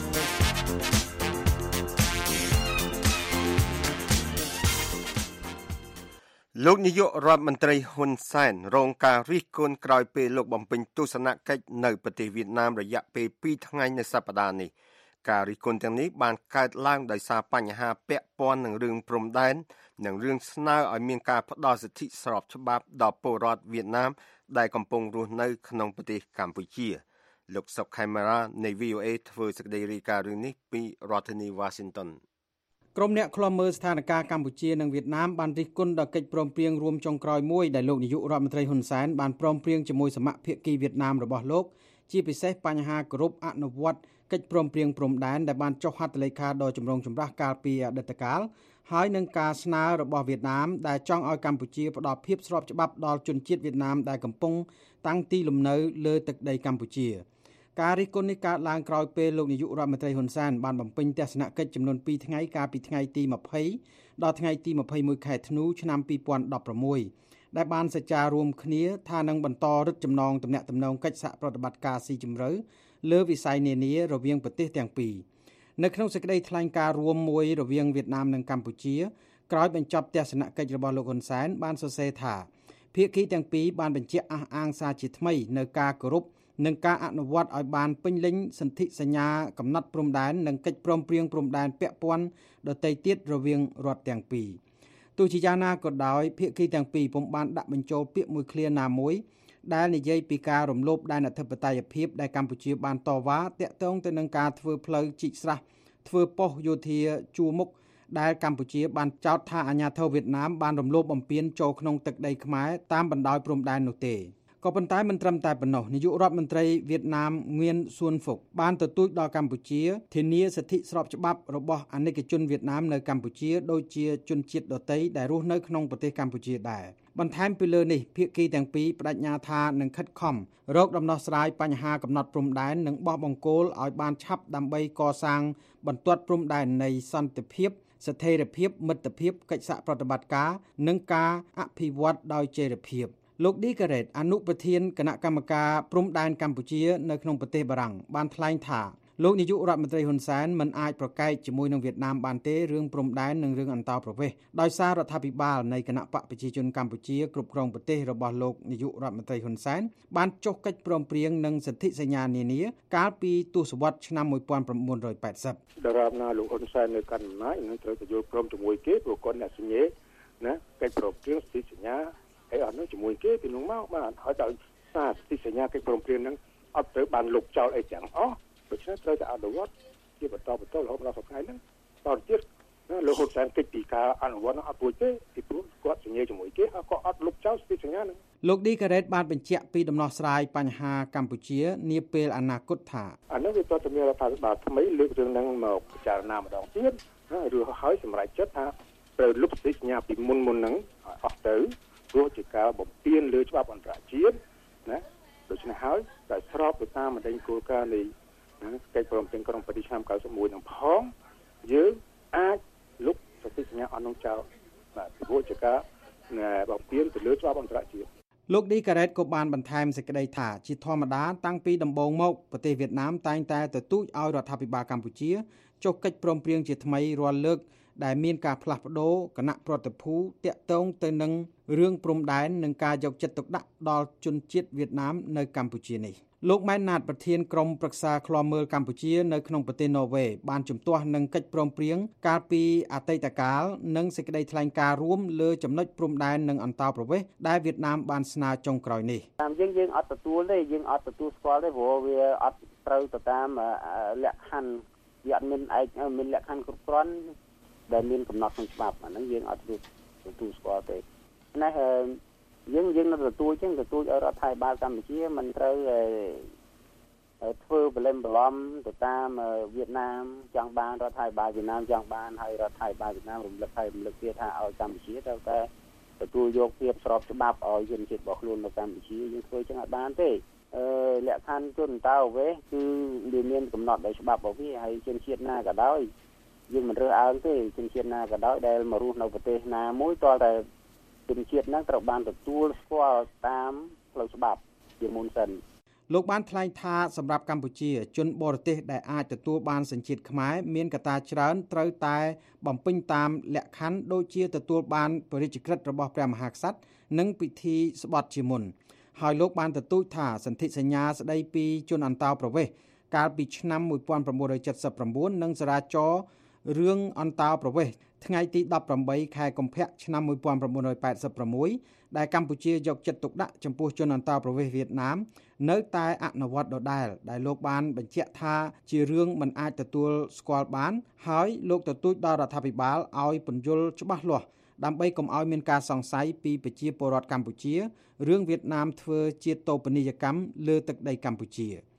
C: លោកនាយករដ្ឋមន្ត្រីហ៊ុនសែនរងការរិះគន់ក្រោយពេលលោកបំពេញទស្សនកិច្ចនៅប្រទេសវៀតណាមរយៈពេលពីរថ្ងៃនៅសប្តាហ៍នេះការរិះគន់ទាំងនេះបានកើតឡើងដោយសារបញ្ហាពាក់ព័ន្ធនឹងរឿងព្រំដែននិងរឿងស្នើឲ្យមានការផ្ដល់សិទ្ធិស្របច្បាប់ដល់ពលរដ្ឋវៀតណាមដែលកំពុងរស់នៅក្នុងប្រទេសកម្ពុជាលោកសុកខេមរានៃ វី អូ អេ ធ្វើសេចក្តីរាយការណ៍រឿងនេះពីរដ្ឋធានី Washington
H: ក្រុមអ្នកឃ្លាំមើលស្ថានភាពកម្ពុជានិងវៀតណាមបានរិះគន់ដល់កិច្ចព្រមព្រៀងរួមចុងក្រោយមួយដែលលោកនាយករដ្ឋមន្ត្រីហ៊ុនសែនបានព្រមព្រៀងជាមួយសមាភាគីវៀតណាមរបស់លោកជាពិសេសបញ្ហាគោរពអនុវត្តកិច្ចព្រមព្រៀងព្រំដែនដែលបានចុះហត្ថលេខាដោយចម្រុងចម្រាស់កាលពីអតីតកាលហើយនឹងការស្នើរបស់វៀតណាមដែលចង់ឲ្យកម្ពុជាផ្ដល់ភាពស្របច្បាប់ដល់ជនជាតិវៀតណាមដែលកំពុងតាំងទីលំនៅលើទឹកដីកម្ពុជាការរិះគន់នេះកើតឡើងក្រោយពេលលោកនាយករដ្ឋមន្ត្រីហ៊ុនសែនបានបំពេញទស្សនកិច្ចចំនួនពីរថ្ងៃកាលពីថ្ងៃទី20ដល់ថ្ងៃទី21ខែធ្នូឆ្នាំ2016ដែលបានសេចក្ដីរួមគ្នាថានឹងបន្តរឹតចំណងទំនាក់ទំនងកិច្ចសហប្រតិបត្តិការស៊ីជម្រៅលើវិស័យនានារវាងប្រទេសទាំងពីរនៅក្នុងសេចក្តីថ្លែងការណ៍រួមមួយរវាងវៀតណាមនិងកម្ពុជាក្រោយបញ្ចប់ទស្សនកិច្ចរបស់លោកហ៊ុនសែនបានសរសេរថាភាគីទាំងពីរបានបញ្ជាក់អះអាងសារជាថ្មីនៅការគោរពនិងការអនុវត្តឲ្យបានពេញលេញសន្ធិសញ្ញាកំណត់ព្រំដែននិងកិច្ចព្រមព្រៀងព្រំដែនពាក់ព័ន្ធដទៃទៀតរវាងរដ្ឋទាំងពីរទោះជាយ៉ាងណាក៏ដោយភាគីទាំងពីរពុំបានដាក់បញ្ចូលពាក្យមួយឃ្លាណាមួយដែលនិយាយពីការរំលោភដែនអធិបតេយ្យភាពដែលកម្ពុជាបានតវ៉ាទាក់ទងទៅនឹងការធ្វើផ្លូវជីកស្រះធ្វើប៉ុស្តិ៍យោធាជួរមុខដែលកម្ពុជាបានចោទថាអាញាធរវៀតណាមបានរំលោភបំពានចូលក្នុងទឹកដីខ្មែរតាមបណ្ដោយព្រំដែននោះទេក៏ប៉ុន្តែមិនត្រឹមតែប៉ុណ្ណោះនាយករដ្ឋមន្ត្រីវៀតណាមងឿនសួនហ្វុកបានទទូចដល់កម្ពុជាធានាសិទ្ធិស្របច្បាប់របស់អាណិកជនវៀតណាមនៅកម្ពុជាដូចជាជនជាតិដទៃដែលរស់នៅក្នុងប្រទេសកម្ពុជាដែរបន្ថែមពីលើនេះភាគីទាំងពីរបដិញ្ញាថានឹងខិតខំរកដំណោះស្រាយបញ្ហាកំណត់ព្រំដែននិងបោះបង្គោលឲ្យបានឆាប់ដើម្បីកសាងបន្ទាត់ព្រំដែននៃសន្តិភាពស្ថិរភាពមិត្តភាពកិច្ចសហប្រតិបត្តិការនិងការអភិវឌ្ឍដោយចីរភាពលោកឌីការ៉េតអនុប្រធានគណៈកម្មការព្រំដែនកម្ពុជានៅក្នុងប្រទេសបារាំងបានថ្លែងថាលោកនាយករដ្ឋមន្ត្រីហ៊ុនសែនមិនអាចប្រកែកជាមួយនឹងវៀតណាមបានទេរឿងព្រំដែននិងរឿងអន្តោប្រវេសន៍ដោយសាររដ្ឋាភិបាលនៃគណៈបកប្រជាជនកម្ពុជាគ្រប់គ្រងប្រទេសរបស់លោកនាយករដ្ឋមន្ត្រីហ៊ុនសែនបានចុះកិច្ចព្រមព្រៀងនិងសន្ធិសញ្ញានានាកាលពីទសវត្សរ៍ឆ្នាំnineteen eighty
I: ដរាបណាលោកហ៊ុនសែននៅកាន់អំណាចនឹងត្រូវទៅយល់ព្រមជាមួយគេព្រោះគាត់អ្នកសញ្ញេណាកិច្ចព្រមព្រៀងសន្ធិសញ្ញាហើយអត់នោះជាមួយគេពីនោះមកបានហើយដល់សារសន្ធិសញ្ញាកិច្ចព្រមព្រៀងហ្នឹងអត់ទៅបានលុបចោលអីទាំងអស់ដូច្នេះត្រូវតែអនុវត្តជាបន្តបន្តរហូតដល់ថ្ងៃហ្នឹងតទៅទៀតលោកហ៊ុនសែនកិច្ចពីការអនុវត្តហ្នឹងអត់រួចទេពីព្រោះគាត់សញ្ញេជាមួយគេហើយក៏អត់លុបចោលសន្ធិសញ្ញាហ្នឹង
H: លោកឌីការ៉េតបានបញ្ជាក់ពីដំណោះស្រាយបញ្ហាកម្ពុជានាពេលអនាគតថា
I: អានោះវាតទៅមានរដ្ឋាភិបាលថ្មីលើករឿងហ្នឹងមកពិចារណាម្ដងទៀតឬហើយសម្រាប់ចិត្តថាត្រូវលុបសន្ធិសញ្ញាពីមុនមុនហ្នឹងអស់ទៅព្រោះជាការបំពានលើច្បាប់អន្តរជាតិណាដូច្នេះហើយតែស្របទៅតាមបណ្ដឹងគោលការណ៍នៃកិច្ចព្រមព្រៀងក្រុងប៉ារីសឆ្នាំninety-oneនឹងផងយើងអាចលុបសន្ធិសញ្ញាអនុចោលបាទព្រោះជាការបំពានទៅលើច្បាប់អន្តរជាតិ
H: លោកឌីការ៉េតក៏បានបន្ថែមសេចក្តីថាជាធម្មតាតាំងពីដំបូងមកប្រទេសវៀតណាមតែងតែទទូចឲ្យរដ្ឋាភិបាលកម្ពុជាចុះកិច្ចព្រមព្រៀងជាថ្មីរាល់លើកដែលមានការផ្លាស់ប្ដូរគណៈប្រតិភូតាក់ទងទៅនឹងរឿងព្រំដែននិងការយកចិត្តទុកដាក់ដល់ជនជាតិវៀតណាមនៅកម្ពុជានេះលោកម៉ែនណាតប្រធានក្រុមប្រឹក្សាឃ្លាំមើលកម្ពុជានៅក្នុងប្រទេសន័រវេសបានជំទាស់នឹងកិច្ចព្រមព្រៀងកាលពីអតីតកាលនិងសេចក្តីថ្លែងការណ៍រួមលើចំណុចព្រំដែននិងអន្តោប្រវេសន៍ដែលវៀតណាមបានស្នើចុងក្រោយនេះ
J: តាមយើងយើងអត់ទទួលទេយើងអត់ទទួលស្គាល់ទេព្រោះវាអត់ត្រូវទៅតាមលក្ខខណ្ឌវាអត់មានឯកមានលក្ខខណ្ឌគ្រប់គ្រាន់ដែលមានកំណត់ក្នុងច្បាប់អាហ្នឹងយើងអត់ទទួលស្គាល់ទេណាយើងយើងនៅទទួលចឹងទទួលឲ្យរដ្ឋាភិបាលកម្ពុជាមិនត្រូវធ្វើបលិមបឡំទៅតាមវៀតណាមចង់បានរដ្ឋាភិបាលវៀតណាមចង់បានហើយរដ្ឋាភិបាលវៀតណាមរំលឹកឲ្យរំលឹកទៀតថាឲ្យកម្ពុជាត្រូវតែទទួលយកភាពស្របច្បាប់ឲ្យជនជាតិរបស់ខ្លួននៅកម្ពុជាយើងធ្វើចឹងអត់បានទេអឺលក្ខខណ្ឌជនតើវេគឺវាមានកំណត់ដោយច្បាប់របស់វាហើយជនជាតិណាក៏ដោយយើងមិនរើសអើងទេជនជាតិណាក៏ដោយដែលមករស់នៅប្រទេសណាមួយតើតែជនជាតិហ្នឹងត្រូវបានទទួលស្គាល់តាមផ្លូវច្បាប់ជាមុនសិន
H: លោកបានថ្លែងថាសម្រាប់កម្ពុជាជនបរទេសដែលអាចទទួលបានសញ្ជាតិខ្មែរមានកត្តាច្រើនត្រូវតែបំពេញតាមលក្ខខណ្ឌដូចជាទទួលបានព្រះរាជក្រឹត្យរបស់ព្រះមហាក្សត្រនិងពិធីស្បត់ជាមុនហើយលោកបានទទូចថាសន្ធិសញ្ញាស្តីពីជនអន្តោប្រវេសន៍កាលពីឆ្នាំnineteen seventy-nineនិងចរាចរណ៍រឿងអន្តោប្រវេសន៍ថ្ងៃទីeighteenខែកុម្ភៈឆ្នាំnineteen eighty-sixដែលកម្ពុជាយកចិត្តទុកដាក់ចំពោះជនអន្តោប្រវេសន៍វៀតណាមនៅតែអនុវត្តដដែលដែលលោកបានបញ្ជាក់ថាជារឿងមិនអាចទទួលស្គាល់បានហើយលោកទទូចដល់រដ្ឋាភិបាលឲ្យពន្យល់ច្បាស់លាស់ដើម្បីកុំឲ្យមានការសង្ស័យពីប្រជាពលរដ្ឋកម្ពុជារឿងវៀតណាមធ្វើជាតូបនីយកម្មលើទឹកដីកម្ពុជា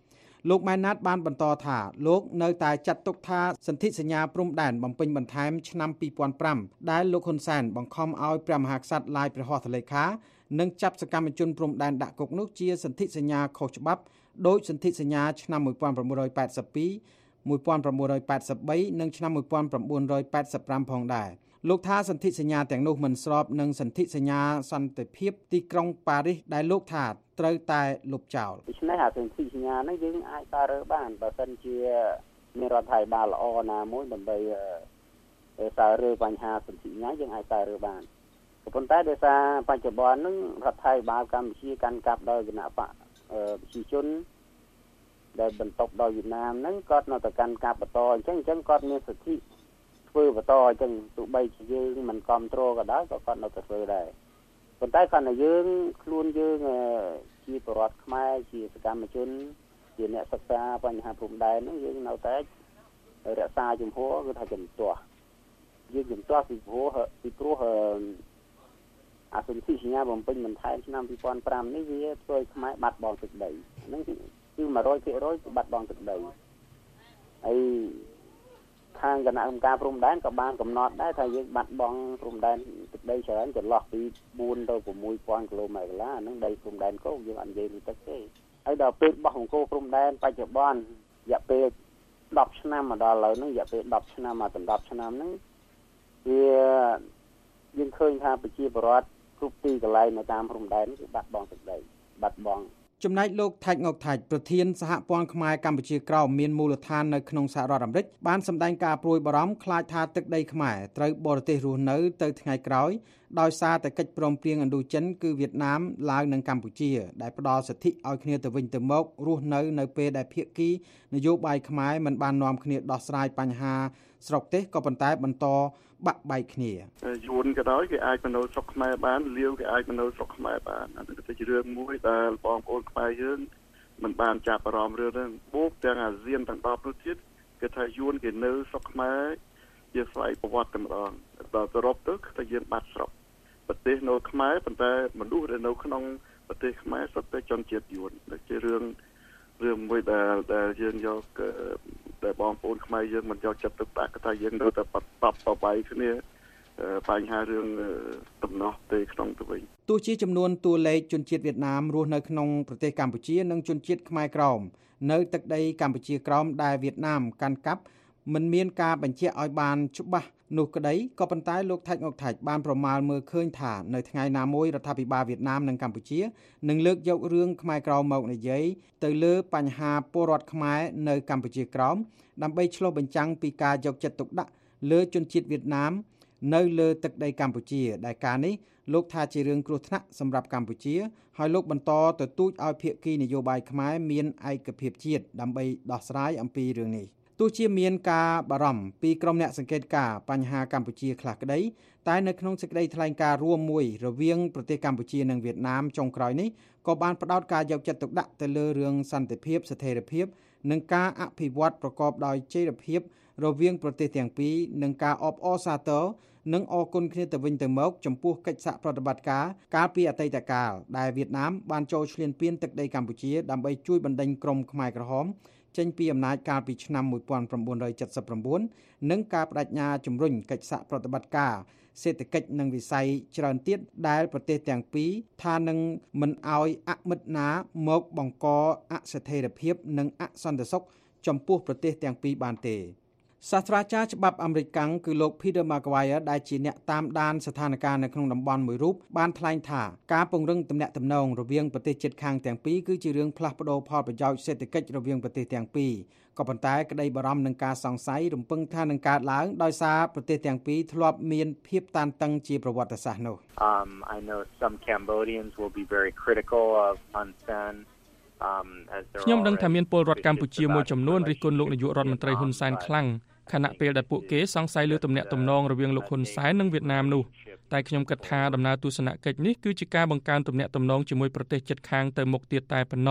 H: លោកម៉ែនណាតបានបន្តថាលោកនៅតែចាត់ទុកថាសន្ធិសញ្ញាព្រំដែនបំពេញបន្ថែមឆ្នាំពីរពាន់ប្រាំដែលលោកហ៊ុនសែនបង្ខំឲ្យព្រះមហាក្សត្រឡាយព្រះហស្ថលេខានិងចាប់សកម្មជនព្រំដែនដាក់គុកនោះជាសន្ធិសញ្ញាខុសច្បាប់ដោយសន្ធិសញ្ញាឆ្នាំmột nghìn chín trăm tám mươi hai, một nghìn chín trăm tám mươi baនិងឆ្នាំmột nghìn chín trăm tám mươi lămផងដែរលោកថាសន្ធិសញ្ញាទាំងនោះមិនស្របនឹងសន្ធិសញ្ញាសន្តិភាពទីក្រុងប៉ារីសដែលលោកថាត្រូវតែលុបចោល
J: ដូច្នេះអាសន្ធិសញ្ញាហ្នឹងយើងអាចតរើបានបើសិនជាមានរដ្ឋាភិបាលល្អណាមួយដើម្បីតរើបញ្ហាសន្ធិសញ្ញាយើងអាចតរើបានប៉ុន្តែដោយសារបច្ចុប្បន្នហ្នឹងរដ្ឋាភិបាលកម្ពុជាកាន់កាប់ដោយគណៈបកប្រជាជនដែលបន្ទាប់ដោយវៀតណាមហ្នឹងគាត់នៅតែកាន់កាប់បន្តអញ្ចឹងអញ្ចឹងគាត់មានសិទ្ធិធ្វើបន្តអញ្ចឹងទោះបីជាយើងមិនគ្រប់គ្រងក៏ដោយក៏គាត់នៅតែធ្វើដែរប៉ុន្តែគាត់ថាយើងខ្លួនយើងជាប្រជាពលរដ្ឋខ្មែរជាសកម្មជនជាអ្នកសិក្សាបញ្ហាព្រំដែនហ្នឹងយើងនៅតែរក្សាជំហរគឺថាជំទាស់យើងជំទាស់ពីព្រោះពីព្រោះអាសន្ធិសញ្ញាបំពេញបន្ថែមឆ្នាំពីរពាន់ប្រាំនេះវាធ្វើឲ្យខ្មែរបាត់បង់ទឹកដីហ្នឹងគឺគឺmột trăm phần trăm បាត់បង់ទឹកដីហើយខាងគណៈកម្មការព្រំដែនក៏បានកំណត់ដែរថាយើងបាត់បង់ព្រំដែនទឹកដីច្រើនចន្លោះពីbốnទៅ6ពាន់គីឡូម៉ែត្រកន្លះហ្នឹងដីព្រំដែនគោកយើងអត់និយាយពីទឹកទេហើយដល់ពេលបោះអង្គរព្រំដែនបច្ចុប្បន្នរយៈពេលដប់ឆ្នាំមកដល់ឥឡូវហ្នឹងរយៈពេលដប់ឆ្នាំមកដល់ដប់ឆ្នាំហ្នឹងវាយើងឃើញថាប្រជាពលរដ្ឋគ្រប់ទីកន្លែងនៅតាមព្រំដែនគឺបាត់បង់ទឹកដីបាត់បង់
H: ចំណែកលោកថៃងុកថាច់ប្រធានសហព័ន្ធខ្មែរកម្ពុជាក្រោមមានមូលដ្ឋាននៅក្នុងសហរដ្ឋអាមេរិកបានសម្ដែងការព្រួយបារម្ភខ្លាចថាទឹកដីខ្មែរត្រូវបរទេសរស់នៅទៅថ្ងៃក្រោយដោយសារតែកិច្ចព្រមព្រៀងឥណ្ឌូចិនគឺវៀតណាមឡាវនិងកម្ពុជាដែលផ្ដល់សិទ្ធិឲ្យគ្នាទៅវិញទៅមករស់នៅនៅពេលដែលភាគីនយោបាយខ្មែរមិនបាននាំគ្នាដោះស្រាយបញ្ហាស្រុកទេសក៏ប៉ុន្តែបន្តបាក់បែកគ្នា
K: យួនក៏ដោយគេអាចនៅស្រុកខ្មែរបានលាវគេអាចនៅស្រុកខ្មែរបានអានេះគឺជារឿងមួយដែលបងប្អូនខ្មែរយើងមិនបានចាប់អារម្មណ៍រឿងហ្នឹងបូកទាំងអាស៊ានទាំងដប់នោះទៀតគេថាយួនគេនៅស្រុកខ្មែរជាស្វ័យប្រវត្តិតែម្ដងដល់សរុបទៅថាយើងបាត់ស្រុកប្រទេសនៅខ្មែរប៉ុន្តែមនុស្សដែលនៅក្នុងប្រទេសខ្មែរសុទ្ធតែជនជាតិយួនដែលជារឿងរឿងមួយដែលដែលយើងយកតែបងប្អូនខ្មែរយើងមិនយកចិត្តទុកដាក់ថាយើងនៅតែបត់បបបាយគ្នាបញ្ហារឿងដំណោះទេក្នុងទៅវិញ
H: ទោះជាចំនួនតួលេខជនជាតិវៀតណាមរស់នៅក្នុងប្រទេសកម្ពុជានិងជនជាតិខ្មែរក្រោមនៅទឹកដីកម្ពុជាក្រោមដែលវៀតណាមកាន់កាប់មិនមានការបញ្ជាក់ឲ្យបានច្បាស់នោះក្តីក៏ប៉ុន្តែលោកថាច់ងុកថាច់បានប្រមាលមើលឃើញថានៅថ្ងៃណាមួយរដ្ឋាភិបាលវៀតណាមនិងកម្ពុជានឹងលើកយករឿងខ្មែរក្រោមមកនិយាយទៅលើបញ្ហាពលរដ្ឋខ្មែរនៅកម្ពុជាក្រោមដើម្បីឆ្លុះបញ្ចាំងពីការយកចិត្តទុកដាក់លើជនជាតិវៀតណាមនៅលើទឹកដីកម្ពុជាដែលការនេះលោកថាជារឿងគ្រោះថ្នាក់សម្រាប់កម្ពុជាហើយលោកបន្តទទូចឲ្យភាគីនយោបាយខ្មែរមានឯកភាពជាតិដើម្បីដោះស្រាយអំពីរឿងនេះទោះជាមានការបារម្ភពីក្រុមអ្នកសង្កេតការណ៍បញ្ហាកម្ពុជាខ្លះក្តីតែនៅក្នុងសេចក្តីថ្លែងការណ៍រួមមួយរវាងប្រទេសកម្ពុជានិងវៀតណាមចុងក្រោយនេះក៏បានផ្ដោតការយកចិត្តទុកដាក់ទៅលើរឿងសន្តិភាពស្ថិរភាពនិងការអភិវឌ្ឍប្រកបដោយចីរភាពរវាងប្រទេសទាំងពីរនិងការអបអរសាទរនិងអរគុណគ្នាទៅវិញទៅមកចំពោះកិច្ចសហប្រតិបត្តិការកាលពីអតីតកាលដែលវៀតណាមបានចូលឈ្លានពានទឹកដីកម្ពុជាដើម្បីជួយបណ្ដេញក្រុមខ្មែរក្រហមចេញពីអំណាចកាលពីឆ្នាំmột nghìn chín trăm七十chínនិងការបដិញ្ញាជំរុញកិច្ចសហប្រតិបត្តិការសេដ្ឋកិច្ចនិងវិស័យច្រើនទៀតដែលប្រទេសទាំងពីរថានឹងមិនឲ្យអមិត្តណាមកបង្កអស្ថិរភាពនិងអសន្តិសុខចំពោះប្រទេសទាំងពីរបានទេសាស្ត្រាចារ្យច្បាប់អាមេរិកកាំងគឺលោក Peter McGuire ដែលជាអ្នកតាមដានស្ថានភាពនៅក្នុងតំបន់មួយរូបបានថ្លែងថាការពង្រឹងទំនាក់ទំនងរវាងប្រទេសជិតខាងទាំងពីរគឺជារឿងផ្លាស់ប្ដូរផលប្រយោជន៍សេដ្ឋកិច្ចរវាងប្រទេសទាំងពីរក៏ប៉ុន្តែក្តីបារម្ភនឹងការសង្ស័យរំពឹងថានឹងកើតឡើងដោយសារប្រទេសទាំងពីរធ្លាប់មានភាពតានតឹងជាប្រវត្តិសាស្ត្រនោះ
L: Um I know some Cambodians will be very critical of Hun Sen
M: ខ្ញុំដឹងថាមានពលរដ្ឋកម្ពុជាមួយចំនួនរិះគន់លោកនាយករដ្ឋមន្ត្រីហ៊ុនសែនខ្លាំងខណៈពេលដែលពួកគេសង្ស័យលើទំនាក់ទំនងរវាងលោកហ៊ុនសែននិងវៀតណាមនោះតែខ្ញុំគិតថាដំណើរទស្សនកិច្ចនេះគឺជាការបង្កើនទំនាក់ទំនងជាមួយប្រទេសជិតខាងទៅមុខទៀតតែប៉ុណ្ណោះ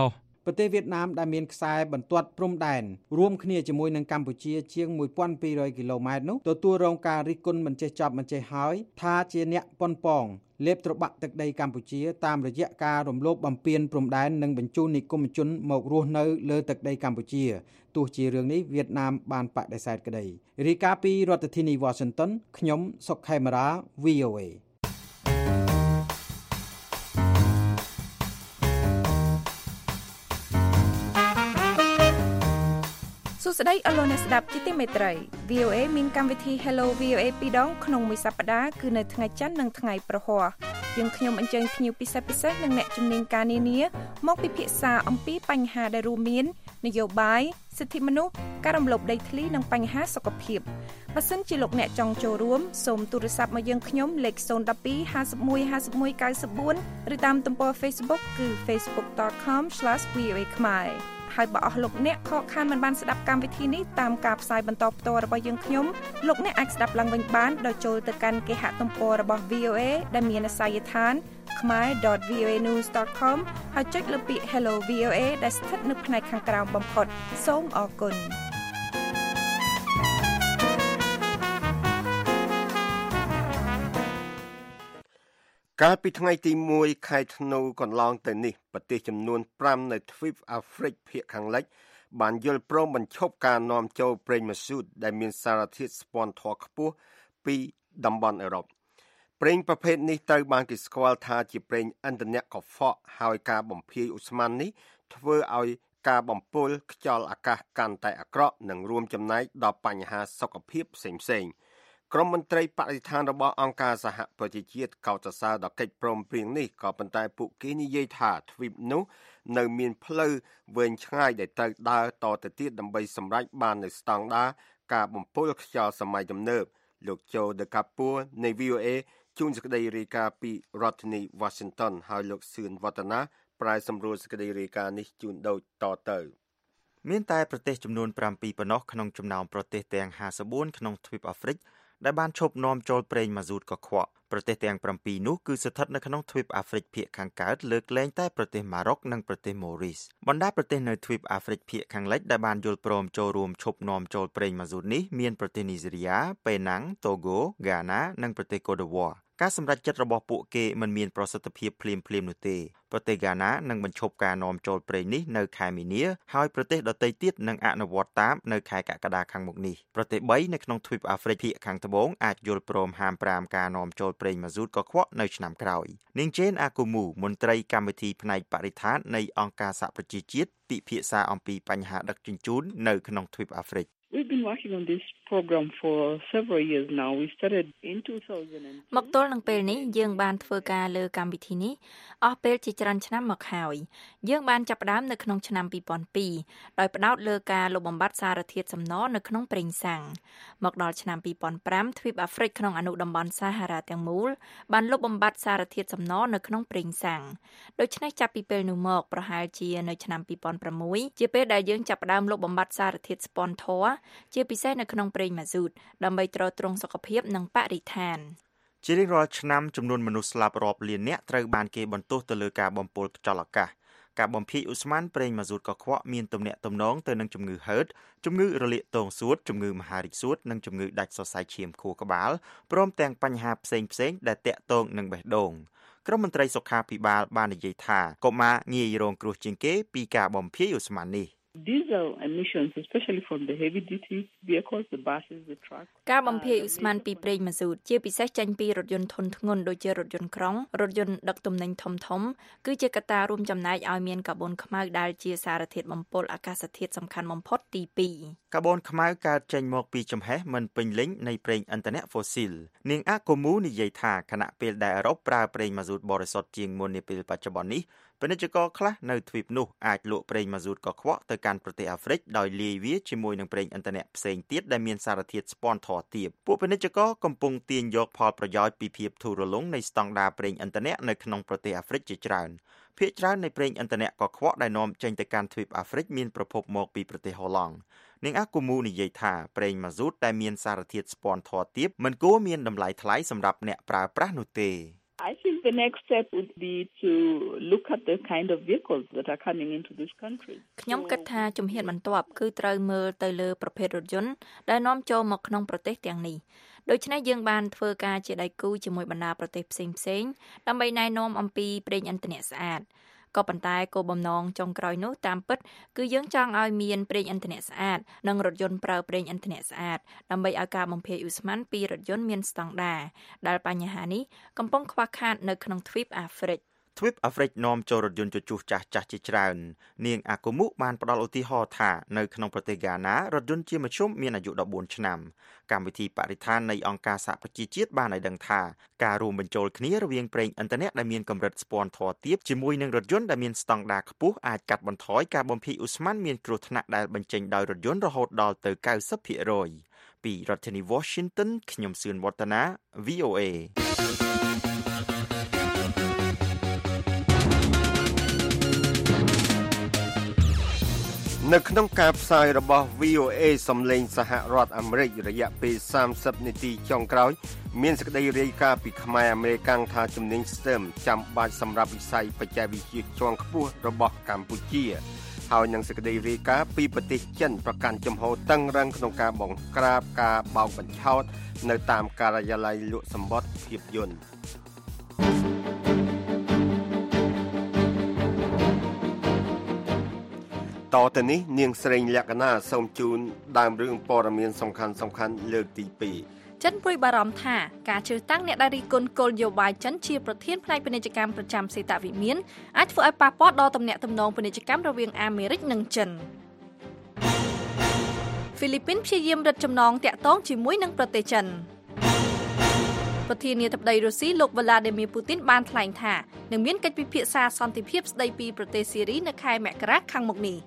H: ប្រទេសវៀតណាមដែលមានខ្សែបន្ទាត់ព្រំដែនរួមគ្នាជាមួយនឹងកម្ពុជាជាងមួយពាន់ពីររយគីឡូម៉ែត្រនោះទទួលរងការរិះគន់មិនចេះចប់មិនចេះហើយថាជាអ្នកប៉ុនប៉ងលេបត្របាក់ទឹកដីកម្ពុជាតាមរយៈការរំលោភបំពានព្រំដែននិងបញ្ជូននិគមជនមករស់នៅលើទឹកដីកម្ពុជាទោះជារឿងនេះវៀតណាមបានបដិសេធក្តីរាយការណ៍ពីរដ្ឋធានី Washington ខ្ញុំសុកខេមរា V O A
N: សួស្តីអស់លោកអ្នកស្ដាប់ជាទីមេត្រី V O A មានកម្មវិធី Hello វី អូ เอ ពីរដងក្នុងមួយសប្តាហ៍គឺនៅថ្ងៃច័ន្ទនិងថ្ងៃប្រហ័សយើងខ្ញុំអញ្ជើញភ្ញៀវពិសេសពិសេសនិងអ្នកជំនាញការនានាមកពិភាក្សាអំពីបញ្ហាដែលរួមមាននយោបាយសិទ្ធិមនុស្សការរំលោភដីធ្លីនិងបញ្ហាសុខភាពបើសិនជាលោកអ្នកចង់ចូលរួមសូមទូរស័ព្ទមកយើងខ្ញុំលេខศูนย์ หนึ่ง สอง ห้า หนึ่ง ห้า หนึ่ง เก้า สี่ ឬតាមទំព័រ Facebook គឺ facebook dot com slash v o a khmerហើយបើអស់លោកអ្នកខកខានមិនបានស្ដាប់កម្មវិធីនេះតាមការផ្សាយបន្តផ្ទាល់របស់យើងខ្ញុំលោកអ្នកអាចស្ដាប់ឡើងវិញបានដោយចូលទៅកាន់គេហទំព័ររបស់ V O A ដែលមានអាសយដ្ឋាន khmer dot v o a news dot com ហើយចុចលើពាក្យ Hello វី អូ เอ ដែលស្ថិតនៅផ្នែកខាងក្រោមបំផុតសូមអរគុណ
C: កាលពីថ្ងៃទីមួយខែធ្នូកន្លងទៅនេះប្រទេសចំនួនប្រាំនៅទ្វីបអាហ្វ្រិកភាគខាងលិចបានយល់ព្រមបញ្ឈប់ការនាំចូលប្រេងម៉ាស៊ូតដែលមានសារធាតុស្ពាន់ធម៌ខ្ពស់ពីតំបន់អឺរ៉ុបប្រេងប្រភេទនេះត្រូវបានគេស្គាល់ថាជាប្រេងឥន្ធនៈកខ្វក់ហើយការបំភាយឧស្ម័ននេះធ្វើឲ្យការបំពុលខ្យល់អាកាសកាន់តែអាក្រក់និងរួមចំណែកដល់បញ្ហាសុខភាពផ្សេងៗក្រុមមន្ត្រីបរិស្ថានរបស់អង្គការសហប្រជាជាតិកោតសរសើរដល់កិច្ចព្រមព្រៀងនេះក៏ប៉ុន្តែពួកគេនិយាយថាទ្វីបនោះនៅមានផ្លូវវែងឆ្ងាយដែលត្រូវដើរតទៅទៀតដើម្បីសម្រេចបាននូវស្តង់ដារការបំពុលខ្យល់សម័យទំនើបលោកโจ ដេកាពួរនៃ V O A ជួនសេចក្តីរាយការណ៍ពីរដ្ឋធានី Washington ហើយលោកសឿនវឌ្ឍនាប្រែសម្រួលសេចក្តីរាយការណ៍នេះជូនដូចតទៅ
O: មានតែប្រទេសចំនួនប្រាំពីរប៉ុណ្ណោះក្នុងចំណោមប្រទេសទាំងห้าสิบสี่ក្នុងទ្វីបអាហ្វ្រិកដែលបានឈប់នាំចូលប្រេងម៉ាស៊ូតកខ្វក់ប្រទេសទាំងប្រាំពីរនោះគឺស្ថិតនៅក្នុងទ្វីបអាហ្វ្រិកភាគខាងកើតលើកលែងតែប្រទេសម៉ារ៉ុកនិងប្រទេសម៉ូរីសបណ្ដាប្រទេសនៅទ្វីបអាហ្វ្រិកភាគខាងលិចដែលបានយល់ព្រមចូលរួមឈប់នាំចូលប្រេងម៉ាស៊ូតនេះមានប្រទេសនីហ្សេរីយ៉ាប៉េណាំងតូហ្គោហ្គាណានិងប្រទេសកូតឌីវ៉ាការសម្រេចចិត្តរបស់ពួកគេមិនមានប្រសិទ្ធភាពភ្លាមៗនោះទេប្រទេសហ្គាណានឹងបញ្ឈប់ការនាំចូលប្រេងនេះនៅខែមីនាហើយប្រទេសដទៃទៀតនឹងអនុវត្តតាមនៅខែកក្កដាខាងមុខនេះប្រទេសបីនៅក្នុងទ្វីបអាហ្វ្រិកភាគខាងត្បូងអាចយល់ព្រមហាមប្រាមការនាំចូលប្រេងម៉ាស៊ូតកខ្វក់នៅឆ្នាំក្រោយនាងជេនអាគូមូមន្ត្រីកម្មវិធីផ្នែកបរិស្ថាននៃអង្គការសហប្រជាជាតិពិភាក្សាអំពីបញ្ហាដឹកជញ្ជូននៅក្នុងទ្វីបអាហ្វ្រិក
P: We've been working on this program for several years now. We started in two thousand.
D: មកទល់នឹងពេលនេះយើងបានធ្វើការលើកម្មវិធីនេះអស់ពេលជាច្រើនឆ្នាំមកហើយយើងបានចាប់ផ្ដើមនៅក្នុងឆ្នាំពីរពាន់ពីរដោយផ្ដោតលើការលុបបំបាត់សារធាតុសំណនៅក្នុងប្រេងសាំងមកដល់ឆ្នាំពីរពាន់ប្រាំទ្វីបអាហ្វ្រិកក្នុងអនុតំបន់សាហារ៉ាទាំងមូលបានលុបបំបាត់សារធាតុសំណនៅក្នុងប្រេងសាំងដូច្នេះចាប់ពីពេលនោះមកប្រហែលជានៅឆ្នាំពីរពាន់ប្រាំមួយជាពេលដែលយើងចាប់ផ្ដើមលុបបំបាត់សារធាតុស្ពាន់ធម៌ជាពិសេសនៅក្នុងប្រេងម៉ាស៊ូតដើម្បីទ្រទ្រង់សុខភាពនិងបរិស្ថាន
O: ជារៀងរាល់ឆ្នាំចំនួនមនុស្សស្លាប់រាប់លាននាក់ត្រូវបានគេបន្ទោសទៅលើការបំពុលខ្យល់អាកាសការបំភាយឧស្ម័នប្រេងម៉ាស៊ូតកខ្វក់មានទំនាក់ទំនងទៅនឹងជំងឺហឺតជំងឺរលាកទងសួតជំងឺមហារីកសួតនិងជំងឺដាច់សរសៃឈាមខួរក្បាលព្រមទាំងបញ្ហាផ្សេងៗដែលទាក់ទងនឹងបេះដូងក្រុមមន្ត្រីសុខាភិបាលបាននិយាយថាកុមារងាយរងគ្រោះជាងគេពីការបំភាយឧស្ម័ននេះ
P: Diesel emissions, especially from the heavy duty vehicles, the buses, the trucks.
D: ការបំភាយឧស្ម័នពីប្រេងម៉ាស៊ូតជាពិសេសចេញពីរថយន្តធុនធ្ងន់ដូចជារថយន្តក្រុងរថយន្តដឹកទំនិញធំៗគឺជាកត្តារួមចំណែកឲ្យមានកាបូនខ្មៅដែលជាសារធាតុបំពុលអាកាសធាតុសំខាន់បំផុតទីពីរ
O: កាបូនខ្មៅកើតចេញមកពីចំហេះមិនពេញលេញនៃប្រេងឥន្ធនៈហ្វូស៊ីលនាងអាកូមូនិយាយថាខណៈពេលដែលអឺរ៉ុបប្រើប្រេងម៉ាស៊ូតបរិសុទ្ធជាងមុននាពេលបច្ចុប្បន្ននេះពាណិជ្ជករខ្លះនៅទ្វីបនោះអាចលក់ប្រេងម៉ាស៊ូតកខ្វក់ទៅកាន់ប្រទេសអាហ្វ្រិកដោយលាយវាជាមួយនឹងប្រេងឥន្ធនៈផ្សេងទៀតដែលមានសារធាតុស្ពាន់ធម៌ទាបពួកពាណិជ្ជករកំពុងទាញយកផលប្រយោជន៍ពីភាពធូររលុងនៃស្តង់ដារប្រេងឥន្ធនៈនៅក្នុងប្រទេសអាហ្វ្រិកជាច្រើនភាគច្រើននៃប្រេងឥន្ធនៈកខ្វក់ដែលនាំចេញទៅកាន់ទ្វីបអាហ្វ្រិកមានប្រភពមកពីប្រទេសហូឡង់នាងអាគូមូនិយាយថាប្រេងម៉ាស៊ូតដែលមានសារធាតុស្ពាន់ធម៌ទាបមិនគួរមានតម្លៃថ្លៃសម្រាប់អ្នកប្រើប្រាស់នោះទេ
P: I think the next step would be to look at the kind of vehicles that are coming into this country.
D: ខ្ញុំគិតថាជំហានបន្ទាប់គឺត្រូវមើលទៅលើប្រភេទរថយន្តដែលនាំចូលមកក្នុងប្រទេសទាំងនេះដូច្នេះយើងបានធ្វើការជាដៃគូជាមួយបណ្ដាប្រទេសផ្សេងៗដើម្បីណែនាំអំពីប្រេងឥន្ធនៈស្អាតក៏ប៉ុន្តែគោលបំណងចុងក្រោយនោះតាមពិតគឺយើងចង់ឲ្យមានប្រេងឥន្ធនៈស្អាតនិងរថយន្តប្រើប្រេងឥន្ធនៈស្អាតដើម្បីឲ្យការបំភាយឧស្ម័នពីរថយន្តមានស្តង់ដារដែលបញ្ហានេះកំពុងខ្វះខាតនៅក្នុងទ្វីបអាហ្វ្រិក
O: ទ្វីបអាហ្វ្រិកនាំចូលរថយន្តជជុះចាស់ចាស់ជាច្រើននាងអាកូមុបានផ្ដល់ឧទាហរណ៍ថានៅក្នុងប្រទេសហ្គាណារថយន្តជាមធ្យមមានអាយុដប់បួនឆ្នាំកម្មវិធីបរិស្ថាននៃអង្គការសហប្រជាជាតិបានឲ្យដឹងថាការរួមបញ្ចូលគ្នារវាងប្រេងឥន្ធនៈដែលមានកម្រិតស្ពាន់ធម៌ទាបជាមួយនឹងរថយន្តដែលមានស្តង់ដារខ្ពស់អាចកាត់បន្ថយការបំភាយឧស្ម័នមានគ្រោះថ្នាក់ដែលបញ្ចេញដោយរថយន្តរហូតដល់ទៅ 九十ភាគរយ ពីរដ្ឋធានី Washington ខ្ញុំសឿនវឌ្ឍនា វី អូ เอ
C: នៅក្នុងការផ្សាយរបស់ វី អូ เอ សំឡេងសហរដ្ឋអាមេរិករយៈពេលសាមសិបនាទីចុងក្រោយមានសេចក្តីរាយការណ៍ពីខ្មែរអាមេរិកាំងថាជំនាញ STEM ចាំបាច់សម្រាប់វិស័យបច្ចេកវិទ្យាជាន់ខ្ពស់របស់កម្ពុជាហើយនឹងសេចក្តីរាយការណ៍ពីប្រទេសចិនប្រកាន់ជំហរតឹងរ៉ឹងក្នុងការបង្ក្រាបការបោកបញ្ឆោតនៅតាមការិយាល័យលក់សម្បត្តិភាពយន្តតទៅនេះនាងស្រីលក្ខណាសូមជូនដើមរឿងព័ត៌មានសំខាន់សំខាន់លើកទីពីរ
D: ចិនព្រួយបារម្ភថាការជ្រើសតាំងអ្នកដែលរិះគន់គោលនយោបាយចិនជាប្រធានផ្នែកពាណិជ្ជកម្មប្រចាំសេតវិមានអាចធ្វើឲ្យប៉ះពាល់ដល់ទំនាក់ទំនងពាណិជ្ជកម្មរវាងអាមេរិកនិងចិនហ្វីលីពីនព្យាយាមរឹតចំណងតាក់ទងជាមួយនឹងប្រទេសចិនប្រធានាធិបតីរុស្ស៊ីលោក Vladimir Putin បានថ្លែងថានឹងមានកិច្ចពិភាក្សាសន្តិភាពស្តីពីប្រទេសស៊ីរីនៅខែមករាខាងមុខនេះ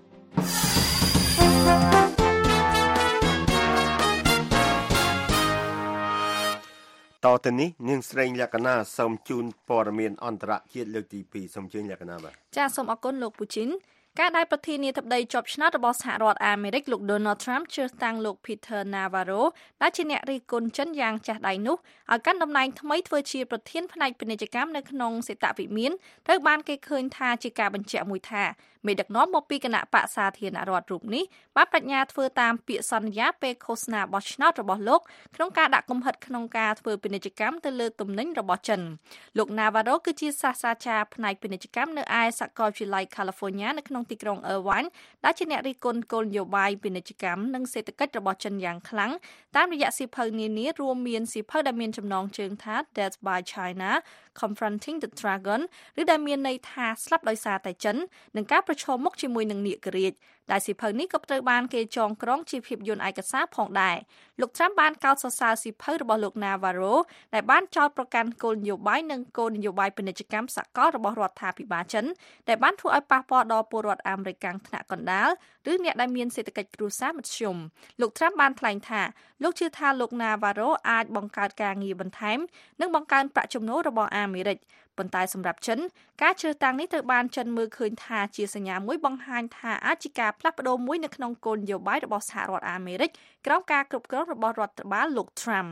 C: តទៅនេះនាងស្រីលក្ខណាសូមជូនព័ត៌មានអន្តរជាតិលើកទីពីរសូមជើញលក្ខណាបាទ
D: ចាសសូមអរគុណលោកពូជីនការដែលប្រធានាធិបតីជាប់ឆ្នោតរបស់សហរដ្ឋអាមេរិកលោក Donald Trump ជ្រើសតាំងលោក Peter Navarro ដែលជាអ្នករិះគន់ចិនយ៉ាងចាស់ដៃនោះឲ្យកាន់តំណែងថ្មីធ្វើជាប្រធានផ្នែកពាណិជ្ជកម្មនៅក្នុងសេតវិមានត្រូវបានគេឃើញថាជាការបញ្ជាក់មួយថាមេដឹកនាំមកពីគណៈបក្សសាធារណរដ្ឋរូបនេះបានបញ្ញាធ្វើតាមពាក្យសន្យាពេលឃោសនាបោះឆ្នោតរបស់លោកក្នុងការដាក់កំហិតក្នុងការធ្វើពាណិជ្ជកម្មទៅលើទំនិញរបស់ចិនលោក Navarro គឺជាសាស្ត្រាចារ្យផ្នែកពាណិជ្ជកម្មនៅឯសាកលវិទ្យាល័យ California នៅក្នុងទីក្រុង Irvine ដែលជាអ្នករិះគន់គោលនយោបាយពាណិជ្ជកម្មនិងសេដ្ឋកិច្ចរបស់ចិនយ៉ាងខ្លាំងតាមរយៈសៀវភៅនានារួមមានសៀវភៅដែលមានចំណងជើងថា Death by China Confronting the Dragon ឬដែលមានន័យថាស្លាប់ដោយសារតែចិននិងការប្រឈមមុខជាមួយនឹងនាគរាជដែលសៀវភៅនេះក៏ត្រូវបានគេចងក្រងជាភាពយន្តឯកសារផងដែរលោក Trump បានកោតសរសើរសៀវភៅរបស់លោក Navarro ដែលបានចោទប្រកាន់គោលនយោបាយនិងគោលនយោបាយពាណិជ្ជកម្មសកលរបស់រដ្ឋាភិបាលចិនដែលបានធ្វើឲ្យប៉ះពាល់ដល់ពលរដ្ឋអាមេរិកកាំងថ្នាក់កណ្ដាលឬអ្នកដែលមានសេដ្ឋកិច្ចគ្រួសារមធ្យមលោក Trump បានថ្លែងថាលោកជឿថាលោក Navarro អាចបង្កើតការងារបន្ថែមនិងបង្កើនប្រាក់ចំណូលរបស់អាមេរិកប៉ុន្តែសម្រាប់ចិនការជ្រើសតាំងនេះត្រូវបានចិនមើលឃើញថាជាសញ្ញាមួយបង្ហាញថាអាចជាការផ្លាស់ប្ដូរមួយនៅក្នុងគោលនយោបាយរបស់សហរដ្ឋអាមេរិកក្រោមការគ្រប់គ្រងរបស់រដ្ឋបាលលោក Trump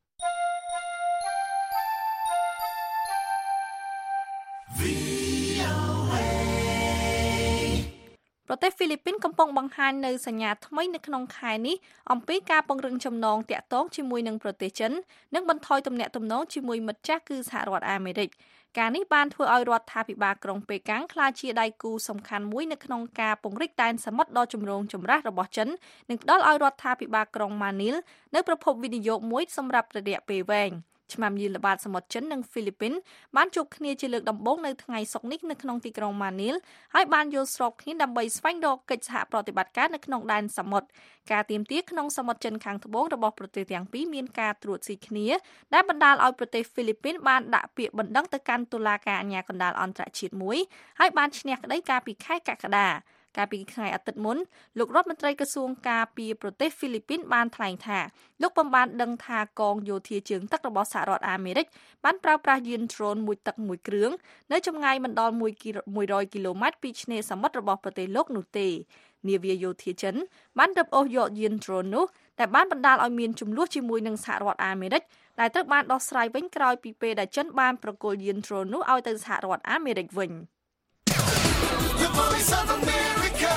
D: ប្រទេសហ្វីលីពីនកំពុងបង្ហាញនៅសញ្ញាថ្មីនៅក្នុងខែនេះអំពីការពង្រឹងចំណងតាក់ទងជាមួយនឹងប្រទេសចិននិងបន្ថយទំនាក់ទំនងជាមួយមិត្តចាស់គឺសហរដ្ឋអាមេរិកការនេះបានធ្វើឲ្យរដ្ឋាភិបាលក្រុងប៉េកាំងក្លាយជាដៃគូសំខាន់មួយនៅក្នុងការពង្រីកដែនសមុទ្រដ៏ចម្រូងចម្រាសរបស់ចិននិងផ្ដល់ឲ្យរដ្ឋាភិបាលក្រុងម៉ានីលនៅប្រភពវិនិយោគមួយសម្រាប់រយៈពេលវែងឆ្មាំយឺល្បាតសមុទ្រចិននិងហ្វីលីពីនបានជួបគ្នាជាលើកដំបូងនៅថ្ងៃសុក្រនេះនៅក្នុងទីក្រុងម៉ានីលហើយបានយល់ស្របគ្នាដើម្បីស្វែងរកកិច្ចសហប្រតិបត្តិការនៅក្នុងដែនសមុទ្រការទាមទារក្នុងសមុទ្រចិនខាងត្បូងរបស់ប្រទេសទាំងពីរមានការត្រួតស៊ីគ្នាដែលបណ្ដាលឲ្យប្រទេសហ្វីលីពីនបានដាក់ពាក្យបណ្ដឹងទៅកាន់តុលាការអាជ្ញាកណ្ដាលអន្តរជាតិមួយហើយបានឈ្នះក្តីកាលពីខែកក្កដាកាលពីថ្ងៃអាទិត្យមុនលោករដ្ឋមន្ត្រីក្រសួងការពារប្រទេសហ្វីលីពីនបានថ្លែងថាលោកពុំបានដឹងថាកងយោធាជើងទឹករបស់សហរដ្ឋអាមេរិកបានប្រើប្រាស់យានដ្រូនមួយទឹកមួយគ្រឿងនៅចម្ងាយមិនដល់មួយរយគីឡូម៉ែត្រពីឆ្នេរសមុទ្ររបស់ប្រទេសលោកនោះទេនាវាយោធាចិនបានរឹបអូសយកយានដ្រូននោះតែបានបណ្ដាលឲ្យមានជម្លោះជាមួយនឹងសហរដ្ឋអាមេរិកដែលត្រូវបានដោះស្រាយវិញក្រោយពីពេលដែលចិនបានប្រគល់យានដ្រូននោះឲ្យទៅសហរដ្ឋអាមេរិកវិញ
B: The Voice of America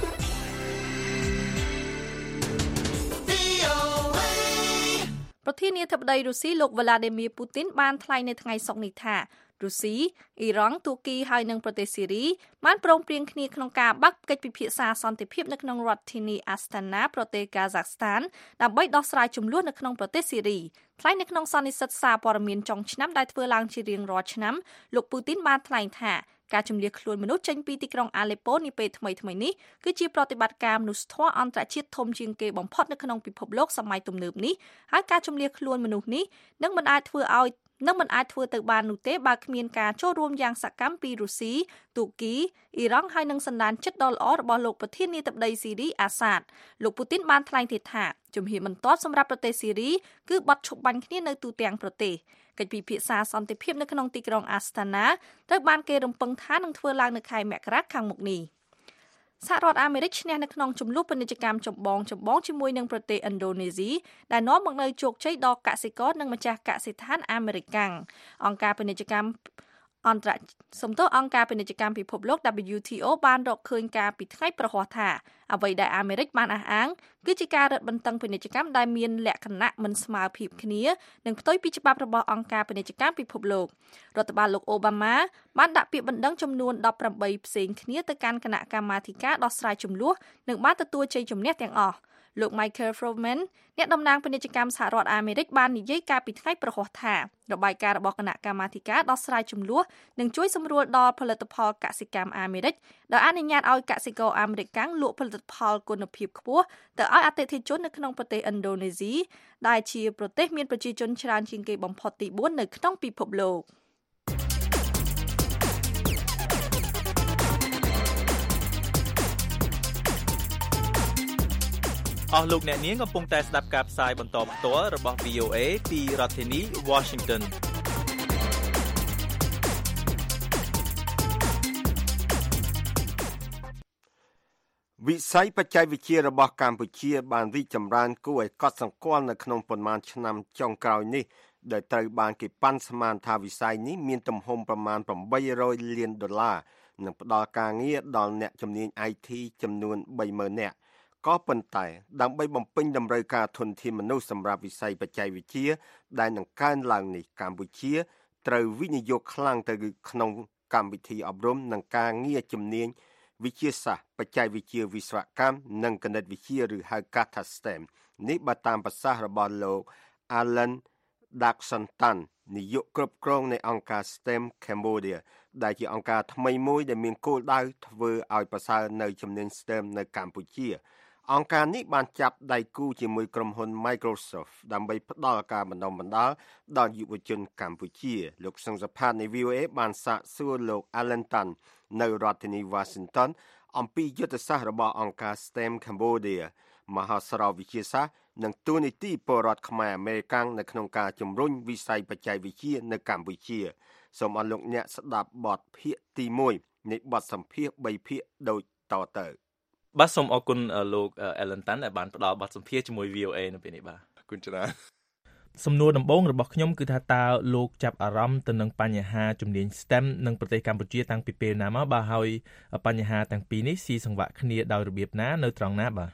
D: ប្រធានាធិបតីរុស្ស៊ីលោក Vladimir Putin បានថ្លែងនៅថ្ងៃសុក្រនេះថារុស្ស៊ីអ៊ីរ៉ង់ទូគីហើយនិងប្រទេសស៊ីរីបានព្រមព្រៀងគ្នាក្នុងការបាក់កិច្ចពិភាក្សាសន្តិភាពនៅក្នុងរដ្ឋធានី Astana ប្រទេស Kazakhstan ដើម្បីដោះស្រាយជម្លោះនៅក្នុងប្រទេសស៊ីរីថ្លែងនៅក្នុងសន្និសីទសារព័ត៌មានចុងឆ្នាំដែលធ្វើឡើងជារៀងរាល់ឆ្នាំលោក Putin បានថ្លែងថាការជំនះខ្លួនមនុស្សចេញពីទីក្រុងអាឡេប៉ូនាពេលថ្មីៗនេះគឺជាប្រតិបត្តិការមនុស្សធម៌អន្តរជាតិធំជាងគេបំផុតនៅក្នុងពិភពលោកសម័យទំនើបនេះហើយការជំនះខ្លួនមនុស្សនេះនឹងមិនអាចធ្វើឲ្យនឹងមិនអាចធ្វើទៅបាននោះទេបើគ្មានការចូលរួមយ៉ាងសកម្មពីរុស្ស៊ីទូគីអ៊ីរ៉ង់ហើយនិងសណ្ដានជិតដ៏ល្អរបស់លោកប្រធានាធិបតីស៊ីរីអាសាដលោកពូទីនបានថ្លែងទៀតថាជំហានបន្ទាប់សម្រាប់ប្រទេសស៊ីរីគឺបត់ឈប់បាញ់គ្នានៅទូទាំងប្រទេសកិច្ចពិភាក្សាសន្តិភាពនៅក្នុងទីក្រុងអាស្តាណាត្រូវបានគេរំពឹងថានឹងធ្វើឡើងនៅខែមករាខាងមុខនេះសហរដ្ឋអាមេរិកឈ្នះនៅក្នុងជម្លោះពាណិជ្ជកម្មចម្បងចម្បងជាមួយនឹងប្រទេសឥណ្ឌូនេស៊ីដែលនាំមកនូវជោគជ័យដល់កសិករនិងម្ចាស់កសិដ្ឋានអាមេរិកកាំងអង្គការពាណិជ្ជកម្មអន្តរសម្ទោសអង្គការពាណិជ្ជកម្មពិភពលោក ដប៊្យូ ធី អូ បានរកឃើញការពីថ្ងៃប្រហ័សថាអ្វីដែលអាមេរិកបានអះអាងគឺជាការរឹតបន្តឹងពាណិជ្ជកម្មដែលមានលក្ខណៈមិនស្មើភាពគ្នានិងផ្ទុយពីច្បាប់របស់អង្គការពាណិជ្ជកម្មពិភពលោករដ្ឋបាលលោកអូបាម៉ាបានដាក់ពាក្យបណ្ដឹងចំនួនដប់ប្រាំបីផ្សេងគ្នាទៅកាន់គណៈកម្មាធិការដោះស្រាយជម្លោះនិងបានទទួលជ័យជំនះទាំងអស់លោក Michael Froman អ្នកតំណាងពាណិជ្ជកម្មសហរដ្ឋអាមេរិកបាននិយាយកាលពីថ្ងៃប្រហ័សថារបាយការណ៍របស់គណៈកម្មាធិការដោះស្រាយជម្លោះនឹងជួយសម្រួលដល់ផលិតផលកសិកម្មអាមេរិកដោយអនុញ្ញាតឲ្យកសិករអាមេរិកកាំងលក់ផលិតផលគុណភាពខ្ពស់ទៅឲ្យអតិថិជននៅក្នុងប្រទេសឥណ្ឌូនេស៊ីដែលជាប្រទេសមានប្រជាជនច្រើនជាងគេបំផុតទីបួននៅក្នុងពិភពលោក
O: អស់លោកអ្នកនាងកំពុងតែស្ដាប់ការផ្សាយបន្តផ្ទាល់របស់ វី អូ អេ ពីរដ្ឋធានី Washington
C: វិស័យបច្ចេកវិទ្យារបស់កម្ពុជាបានរីកចម្រើនគួរឲ្យកត់សម្គាល់នៅក្នុងប៉ុន្មានឆ្នាំចុងក្រោយនេះដែលត្រូវបានគេប៉ាន់ស្មានថាវិស័យនេះមានទំហំប្រមាណប្រាំបីរយលានដុល្លារនិងផ្ដល់ការងារដល់អ្នកជំនាញ ไอ ที ចំនួនបីម៉ឺននាក់ក៏ប៉ុន្តែដើម្បីបំពេញតម្រូវការធនធានមនុស្សសម្រាប់វិស័យបច្ចេកវិទ្យាដែលនឹងកើនឡើងនេះកម្ពុជាត្រូវវិនិយោគខ្លាំងទៅក្នុងកម្មវិធីអប់រំនិងការងារជំនាញវិទ្យាសាស្ត្របច្ចេកវិទ្យាវិស្វកម្មនិងគណិតវិទ្យាឬហៅកាត់ថា ស្ទេម នេះបើតាមប្រសាសន៍របស់លោក Alan Daxontan នាយកគ្រប់គ្រងនៃអង្គការ ស្ទេម Cambodia ដែលជាអង្គការថ្មីមួយដែលមានគោលដៅធ្វើឲ្យប្រសើរនៅជំនាញ ស្ទេម នៅកម្ពុជាអង្គការនេះបានចាប់ដៃគូជាមួយក្រុមហ៊ុន Microsoft ដើម្បីផ្តល់ការបណ្តុះបណ្តាលដល់យុវជនកម្ពុជាលោកសង្ឃសភានៃ វី អូ អេ បានសាកសួរលោក Alan Tan នៅរដ្ឋធានី Washington អំពីយុទ្ធសាស្ត្ររបស់អង្គការ ស្ទេម Cambodia មហោស្រពវិទ្យាសាស្ត្រនិងទូនីតិពលរដ្ឋខ្មែរអាមេរិកនៅក្នុងការជំរុញវិស័យបច្ចេកវិទ្យានៅកម្ពុជាសូមអរលោកអ្នកស្ដាប់បទភាគទីមួយនៃបទសម្ភាសន៍បីភាគដូចតទៅ
O: បាទសូមអរគុណលោក Alan Tan ដែលបានផ្ដល់បទសម្ភាសន៍ជាមួយ វី អូ អេ នៅពេលនេះបាទអរគុណច្រើនសំណួរដំបូងរបស់ខ្ញុំគឺថាតើលោកចាប់អារម្មណ៍ទៅនឹងបញ្ហាជំនាញ ស្ទេម នៅប្រទេសកម្ពុជាតាំងពីពេលណាមកបាទហើយបញ្ហាទាំងពីរនេះស៊ីសង្វាក់គ្នាដោយរបៀបណានៅត្រង់ណាបាទ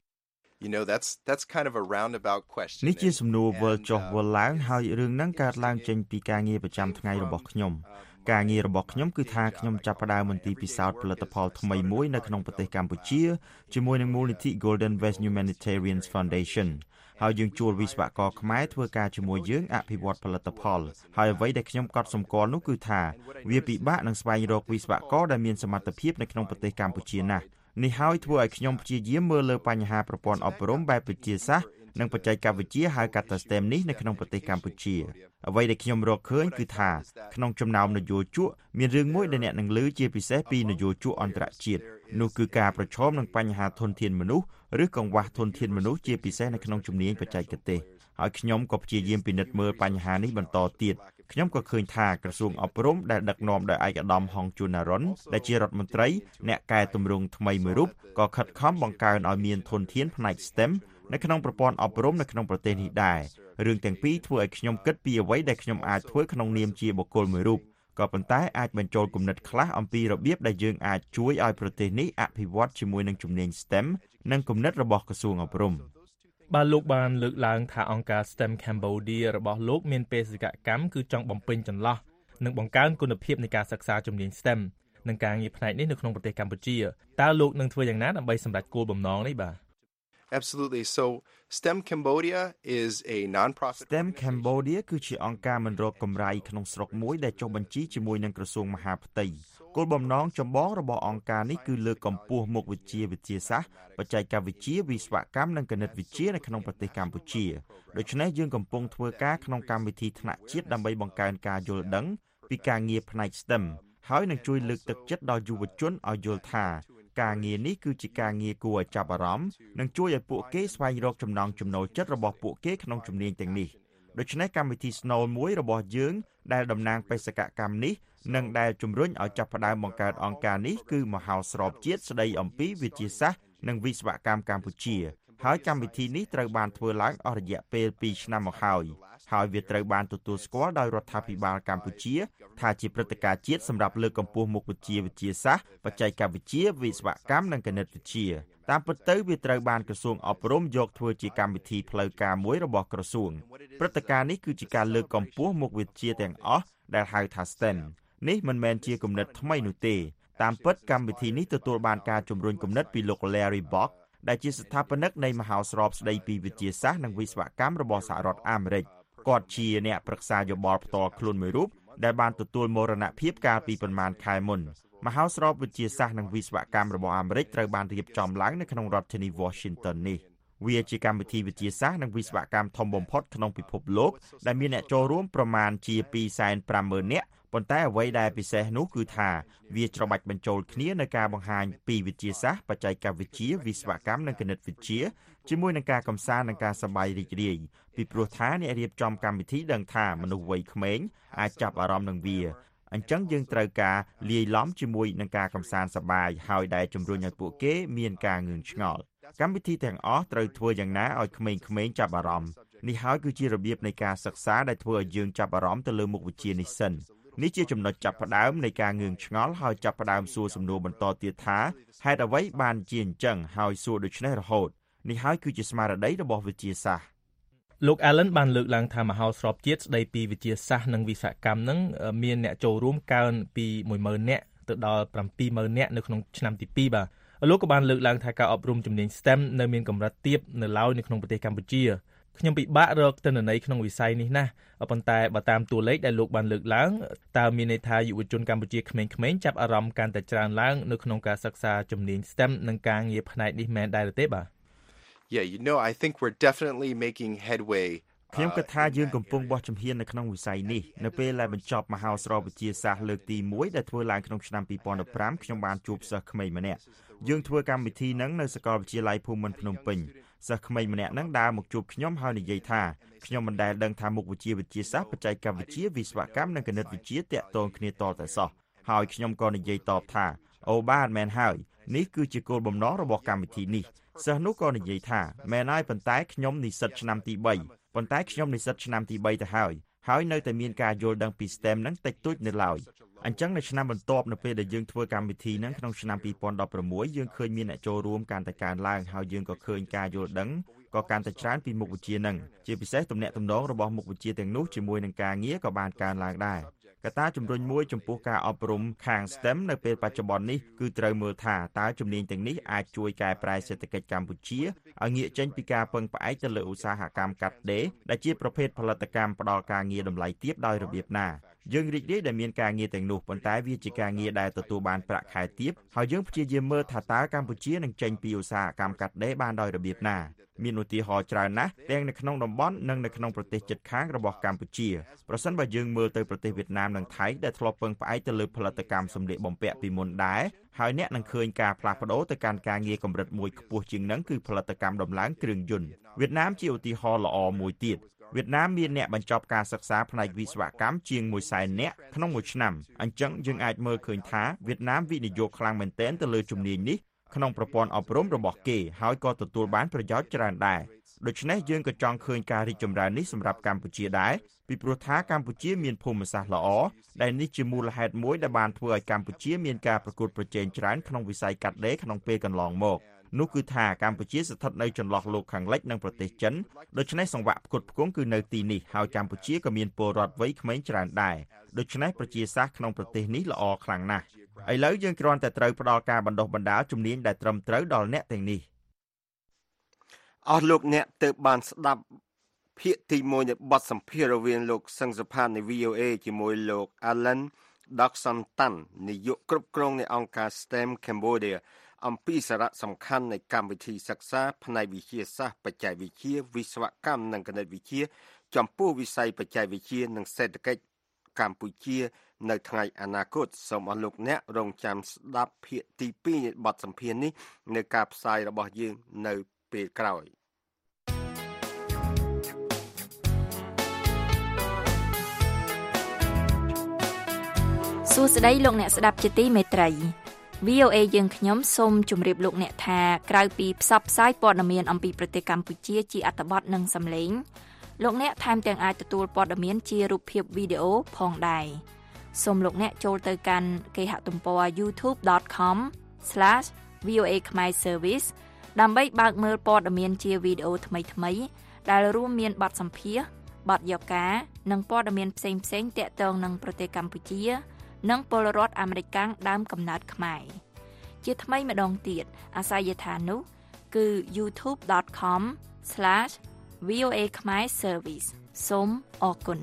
Q: You know that's that's kind of a roundabout question
O: នេះជាសំណួរវិលចុះវិលឡើងហើយរឿងហ្នឹងកើតឡើងចេញពីការងារប្រចាំថ្ងៃរបស់ខ្ញុំការងាររបស់ខ្ញុំគឺថាខ្ញុំចាប់ផ្ដើមមន្ទីរពិសោធន៍ផលិតផលថ្មីមួយនៅក្នុងប្រទេសកម្ពុជាជាមួយនឹងមូលនិធិ Golden West Humanitarian Foundation ហើយយើងជួលវិស្វករខ្មែរធ្វើការជាមួយយើងអភិវឌ្ឍផលិតផលហើយអ្វីដែលខ្ញុំកត់សម្គាល់នោះគឺថាវាពិបាកនឹងស្វែងរកវិស្វករដែលមានសមត្ថភាពនៅក្នុងប្រទេសកម្ពុជាណាស់នេះហើយធ្វើឲ្យខ្ញុំព្យាយាមមើលលើបញ្ហាប្រព័ន្ធអប់រំបែបវិទ្យាសាស្ត្រនិងបច្ចេកវិទ្យាហៅកាត់ថា ស្ទេម នេះនៅក្នុងប្រទេសកម្ពុជាអ្វីដែលខ្ញុំរកឃើញគឺថាក្នុងចំណោមនយោជកមានរឿងមួយដែលអ្នកនឹងលើជាពិសេសពីនយោជកអន្តរជាតិនោះគឺការប្រឈមនឹងបញ្ហាធនធានមនុស្សឬកង្វះធនធានមនុស្សជាពិសេសនៅក្នុងជំនាញបច្ចេកទេសហើយខ្ញុំក៏ព្យាយាមពិនិត្យមើលបញ្ហានេះបន្តទៀតខ្ញុំក៏ឃើញថាក្រសួងអប់រំដែលដឹកនាំដោយឯកឧត្តមហងជួនណារុនដែលជារដ្ឋមន្ត្រីអ្នកកែតម្រង់ថ្មីមួយរូបក៏ខិតខំបង្កើនឲ្យមានធនធានផ្នែក ស្ទេមនៅក្នុងប្រព័ន្ធអប់រំនៅក្នុងប្រទេសនេះដែររឿងទាំងពីរធ្វើឲ្យខ្ញុំគិតពីអ្វីដែលខ្ញុំអាចធ្វើក្នុងនាមជាបុគ្គលមួយរូបក៏ប៉ុន្តែអាចបញ្ចូលគំនិតខ្លះអំពីរបៀបដែលយើងអាចជួយឲ្យប្រទេសនេះអភិវឌ្ឍជាមួយនឹងជំនាញ STEM និងគំនិតរបស់ក្រសួងអប់រំ
R: បាទលោកបានលើកឡើងថាអង្គការ STEM Cambodia របស់លោកមានបេសកកម្មគឺចង់បំពេញចន្លោះនិងបង្កើនគុណភាពនៃការសិក្សាជំនាញ STEM និងការងារផ្នែកនេះនៅក្នុងប្រទេសកម្ពុជាតើលោកនឹងធ្វើយ៉ាងណាដើម្បីសម្រេចគោលបំណងនេះបាទ
Q: Absolutely. So STEM Cambodia is a non-profit
O: STEM Cambodia គឺជាអង្គការមិនរកកម្រៃក្នុងស្រុកមួយដែលចុះបញ្ជីជាមួយនឹងក្រសួងមហាផ្ទៃគោលបំណងចម្បងរបស់អង្គការនេះគឺលើកកម្ពស់មុខវិជ្ជាវិទ្យាសាស្ត្របច្ចេកវិទ្យាវិស្វកម្មនិងគណិតវិទ្យានៅក្នុងប្រទេសកម្ពុជាដូច្នេះយើងកំពុងធ្វើការក្នុងកម្មវិធីថ្នាក់ជាតិដើម្បីបង្កើនការយល់ដឹងពីការងារផ្នែក STEM ហើយនឹងជួយលើកទឹកចិត្តដល់យុវជនឲ្យយល់ថាការងារនេះគឺជាការងារគួរឲ្យចាប់អារម្មណ៍និងជួយឲ្យពួកគេស្វែងរកចំណង់ចំណូលចិត្តរបស់ពួកគេក្នុងជំនាញទាំងនេះដូច្នេះកម្មវិធី Snow មួយរបស់យើងដែលតំណាងបេសកកម្មនេះនិងដែលជំរុញឲ្យចាប់ផ្ដើមបង្កើតអង្គការនេះគឺមហោស្រពជាតិស្ដីអំពីវិទ្យាសាស្ត្រនិងវិស្វកម្មកម្ពុជាហើយកម្មវិធីនេះត្រូវបានធ្វើឡើងអស់រយៈពេលពីរឆ្នាំមកហើយហើយវាត្រូវបានទទួលស្គាល់ដោយរដ្ឋាភិបាលកម្ពុជាថាជាព្រឹត្តិការណ៍ជាតិសម្រាប់លើកកម្ពស់មុខវិជ្ជាវិទ្យាសាស្ត្របច្ចេកវិទ្យាវិស្វកម្មនិងគណិតវិទ្យាតាមពិតទៅវាត្រូវបានក្រសួងអប់រំយកធ្វើជាកម្មវិធីផ្លូវការមួយរបស់ក្រសួងព្រឹត្តិការណ៍នេះគឺជាការលើកកម្ពស់មុខវិជ្ជាទាំងអស់ដែលហៅថា STEM នេះមិនមែនជាគំនិតថ្មីនោះទេតាមពិតកម្មវិធីនេះទទួលបានការជំរុញគំនិតពីលោក Larry Bock ដែលជាស្ថាបនិកនៃមហោស្រពស្ដីពីវិទ្យាសាស្ត្រនិងវិស្វកម្មរបស់សហរដ្ឋអាមេរិកគាត់ជាអ្នកប្រឹក្សាយោបល់ផ្ទាល់ខ្លួនមួយរូបដែលបានទទួលមរណភាពកាលពីប្រមាណខែមុនមហោស្រពវិទ្យាសាស្ត្រនិងវិស្វកម្មរបស់អាមេរិកត្រូវបានរៀបចំឡើងនៅក្នុងរដ្ឋធានី Washington នេះវាជាកម្មវិធីវិទ្យាសាស្ត្រនិងវិស្វកម្មធំបំផុតក្នុងពិភពលោកដែលមានអ្នកចូលរួមប្រមាណជា ពីរសែនប្រាំម៉ឺន នាក់ប៉ុន្តែអ្វីដែលពិសេសនោះគឺថាវាច្របាច់បញ្ចូលគ្នានៅការបង្ហាញពីវិទ្យាសាស្ត្របច្ចេកវិទ្យាវិស្វកម្មនិងគណិតវិទ្យាជាមួយនឹងការកម្សាន្តនិងការសប្បាយរីករាយពីព្រោះថាអ្នករៀបចំកម្មវិធីដឹងថាមនុស្សវ័យក្មេងអាចចាប់អារម្មណ៍នឹងវាអញ្ចឹងយើងត្រូវការលាយឡំជាមួយនឹងការកម្សាន្តសប្បាយហើយដែលជំរុញឲ្យពួកគេមានការងឿងឆ្ងល់កម្មវិធីទាំងអស់ត្រូវធ្វើយ៉ាងណាឲ្យក្មេងៗចាប់អារម្មណ៍នេះហើយគឺជារបៀបនៃការសិក្សាដែលធ្វើឲ្យយើងចាប់អារម្មណ៍ទៅលើមុខវិជ្ជានេះសិននេះជាចំណុចចាប់ផ្ដើមនៃការងឿងឆ្ងល់ហើយចាប់ផ្ដើមសួរសំណួរបន្តទៀតថាហេតុអ្វីបានជាអញ្ចឹងហើយសួរដូច្នេះរហូតនេះហើយគឺជាស្មារតីរបស់វិទ្យាសាស្ត្រ
R: លោក Allen បានលើកឡើងថាមហោស្រពជាតិស្ដីពីវិទ្យាសាស្ត្រនិងវិស្វកម្មនឹងមានអ្នកចូលរួមកើនពី មួយម៉ឺន នាក់ទៅដល់ ប្រាំពីរម៉ឺន នាក់នៅក្នុងឆ្នាំទីពីរបាទលោកក៏បានលើកឡើងថាការអប់រំជំនាញ STEM នៅមានកម្រិតទាបនៅឡើយនៅក្នុងប្រទេសកម្ពុជាខ្ញុំពិបាករកទិន្នន័យក្នុងវិស័យនេះណាស់ប៉ុន្តែបើតាមតួលេខដែលលោកបានលើកឡើងតើមានន័យថាយុវជនកម្ពុជាក្មេងៗចាប់អារម្មណ៍កាន់តែច្រើនឡើងនៅក្នុងការសិក្សាជំនាញ STEM និងការងារផ្នែកនេះមែនដែរទេបាទ
Q: Yeah, you know, I think we're definitely making headway.
O: ខ្ញុំគិតថាយើងកំពុងបោះជំហាននៅក្នុងវិស័យនេះនៅពេលដែលបញ្ចប់មហោស្រពវិទ្យាសាស្ត្រលើកទីមួយដែលធ្វើឡើងក្នុងឆ្នាំពីរពាន់ដប់ប្រាំខ្ញុំបានជួបសិស្សក្មេងម្នាក់យើងធ្វើកម្មវិធីហ្នឹងនៅសាកលវិទ្យាល័យភូមិន្ទភ្នំពេញសិស្សក្មេងម្នាក់ហ្នឹងដើរមកជួបខ្ញុំហើយនិយាយថាខ្ញុំមិនដែលដឹងថាមុខវិជ្ជាវិទ្យាសាស្ត្របច្ចេកវិទ្យាវិស្វកម្មនិងគណិតវិទ្យាតាក់ទងគ្នាតតែសោះហើយខ្ញុំក៏និយាយតបថាអូបាទមែនហើយនេះគឺជាគោលបំណងរបស់កម្មវិធីនេះសិស្សនោះក៏និយាយថាមែនហើយប៉ុន្តែខ្ញុំនិស្សិតឆ្នាំទីបីប៉ុន្តែខ្ញុំនិស្សិតឆ្នាំទីបីទៅហើយហើយនៅតែមានការយល់ដឹងពី STEM ហ្នឹងតិចតួចនៅឡើយអញ្ចឹងនៅឆ្នាំបន្ទាប់នៅពេលដែលយើងធ្វើកម្មវិធីហ្នឹងក្នុងឆ្នាំពីរពាន់ដប់ប្រាំមួយយើងឃើញមានអ្នកចូលរួមកាន់តែកើនឡើងហើយយើងក៏ឃើញការយល់ដឹងក៏កាន់តែច្រើនពីមុខវិជ្ជាហ្នឹងជាពិសេសទំនាក់ទំនងរបស់មុខវិជ្ជាទាំងនោះជាមួយនឹងការងារក៏បានកើនឡើងដែរកត្តាជំរុញមួយចំពោះការអប់រំខាង STEM នៅពេលបច្ចុប្បន្ននេះគឺត្រូវមើលថាតើជំនាញទាំងនេះអាចជួយកែប្រែសេដ្ឋកិច្ចកម្ពុជាឲ្យងាកចេញពីការពឹងផ្អែកទៅលើឧស្សាហកម្មកាត់ដេរដែលជាប្រភេទផលិតកម្មផ្ដល់ការងារតម្លៃទាបដោយរបៀបណាយើងរីករាយដែលមានការងារទាំងនោះប៉ុន្តែវាជាការងារដែលទទួលបានប្រាក់ខែទាបហើយយើងព្យាយាមមើលថាតើកម្ពុជានឹងចេញពីឧស្សាហកម្មកាត់ដេរបានដោយរបៀបណាមានឧទាហរណ៍ច្រើនណាស់ទាំងនៅក្នុងតំបន់និងនៅក្នុងប្រទេសជិតខាងរបស់កម្ពុជាប្រសិនបើយើងមើលទៅប្រទេសវៀតណាមនិងថៃដែលធ្លាប់ពឹងផ្អែកទៅលើផលិតកម្មសម្លៀកបំពាក់ពីមុនដែរហើយអ្នកនឹងឃើញការផ្លាស់ប្ដូរទៅកាន់ការងារកម្រិតមួយខ្ពស់ជាងនឹងគឺផលិតកម្មដំឡើងគ្រឿងយន្តវៀតណាមជាឧទាហរណ៍ល្អមួយទៀតវៀតណាមមានអ្នកបញ្ចប់ការសិក្សាផ្នែកវិស្វកម្មជាងមួយសែននាក់ក្នុងមួយឆ្នាំអញ្ចឹងយើងអាចមើលឃើញថាវៀតណាមវិនិយោគខ្លាំងមែនទែនទៅលើជំនាញនេះក្នុងប្រព័ន្ធអប់រំរបស់គេហើយក៏ទទួលបានប្រយោជន៍ច្រើនដែរដូច្នេះយើងក៏ចង់ឃើញការរីកចម្រើននេះសម្រាប់កម្ពុជាដែរពីព្រោះថាកម្ពុជាមានភូមិសាស្ត្រល្អដែលនេះជាមូលហេតុមួយដែលបានធ្វើឲ្យកម្ពុជាមានការប្រកួតប្រជែងច្រើនក្នុងវិស័យកាត់ដេរក្នុងពេលកន្លងមកនោះគឺថាកម្ពុជាស្ថិតនៅចន្លោះលោកខាងលិចនិងប្រទេសចិនដូច្នេះសង្វាក់ផ្គត់ផ្គង់គឺនៅទីនេះហើយកម្ពុជាក៏មានពលរដ្ឋវ័យក្មេងច្រើនដែរដូច្នេះប្រជាសាស្ត្រក្នុងប្រទេសនេះល្អខ្លាំងណាស់ឥឡូវយើងគ្រាន់តែត្រូវផ្ដល់ការបណ្ដុះបណ្ដាលជំនាញដែលត្រឹមត្រូវដល់អ្នកទាំងនេះ
C: អស់លោកអ្នកទើបបានស្ដាប់ភាគទីមួយនៃបទសម្ភាសន៍រវាងលោកសឹងសុផាតនៃ វី អូ เอ ជាមួយលោក Alan Doxon-Tan នាយកគ្រប់គ្រងនៃអង្គការ ស្ទេម Cambodia អំពីសារៈសំខាន់នៃកម្មវិធីសិក្សាផ្នែកវិទ្យាសាស្ត្របច្ចេកវិទ្យាវិស្វកម្មនិងគណិតវិទ្យាចំពោះវិស័យបច្ចេកវិទ្យានិងសេដ្ឋកិច្ចកម្ពុជានៅថ្ងៃអនាគតសូមអស់លោកអ្នករងចាំស្ដាប់ភាគទីពីរនៃបទសម្ភាសន៍នេះនៅការផ្សាយរបស់យើងនៅពេលក្រោយ
D: សួស្តីលោកអ្នកស្ដាប់ជាទីមេត្រី វី អូ เอ យើងខ្ញុំសូមជម្រាបលោកអ្នកថាក្រៅពីផ្សព្វផ្សាយព័ត៌មានអំពីប្រទេសកម្ពុជាជាអត្ថបទនិងសំឡេងលោកអ្នកថែមទាំងអាចទទួលព័ត៌មានជារូបភាពវីដេអូផងដែរសូមលោកអ្នកចូលទៅកាន់គេហទំព័រ ยูทูบ ដត com ស្លាស វី អូ เอ Khmer Service ដើម្បីបើកមើលព័ត៌មានជាវីដេអូថ្មីៗដែលរួមមានបទសម្ភាសន៍បទយកការនិងព័ត៌មានផ្សេងៗទាក់ទងនឹងប្រទេសកម្ពុជានិងពលរដ្ឋអាមេរិកកាំងដើមកំណើតខ្មែរជាថ្មីម្ដងទៀតអាសយដ្ឋាននោះគឺ ยูทูบ ដត com ស្លាស វី អូ เอ Khmer Service សូមអរគុណ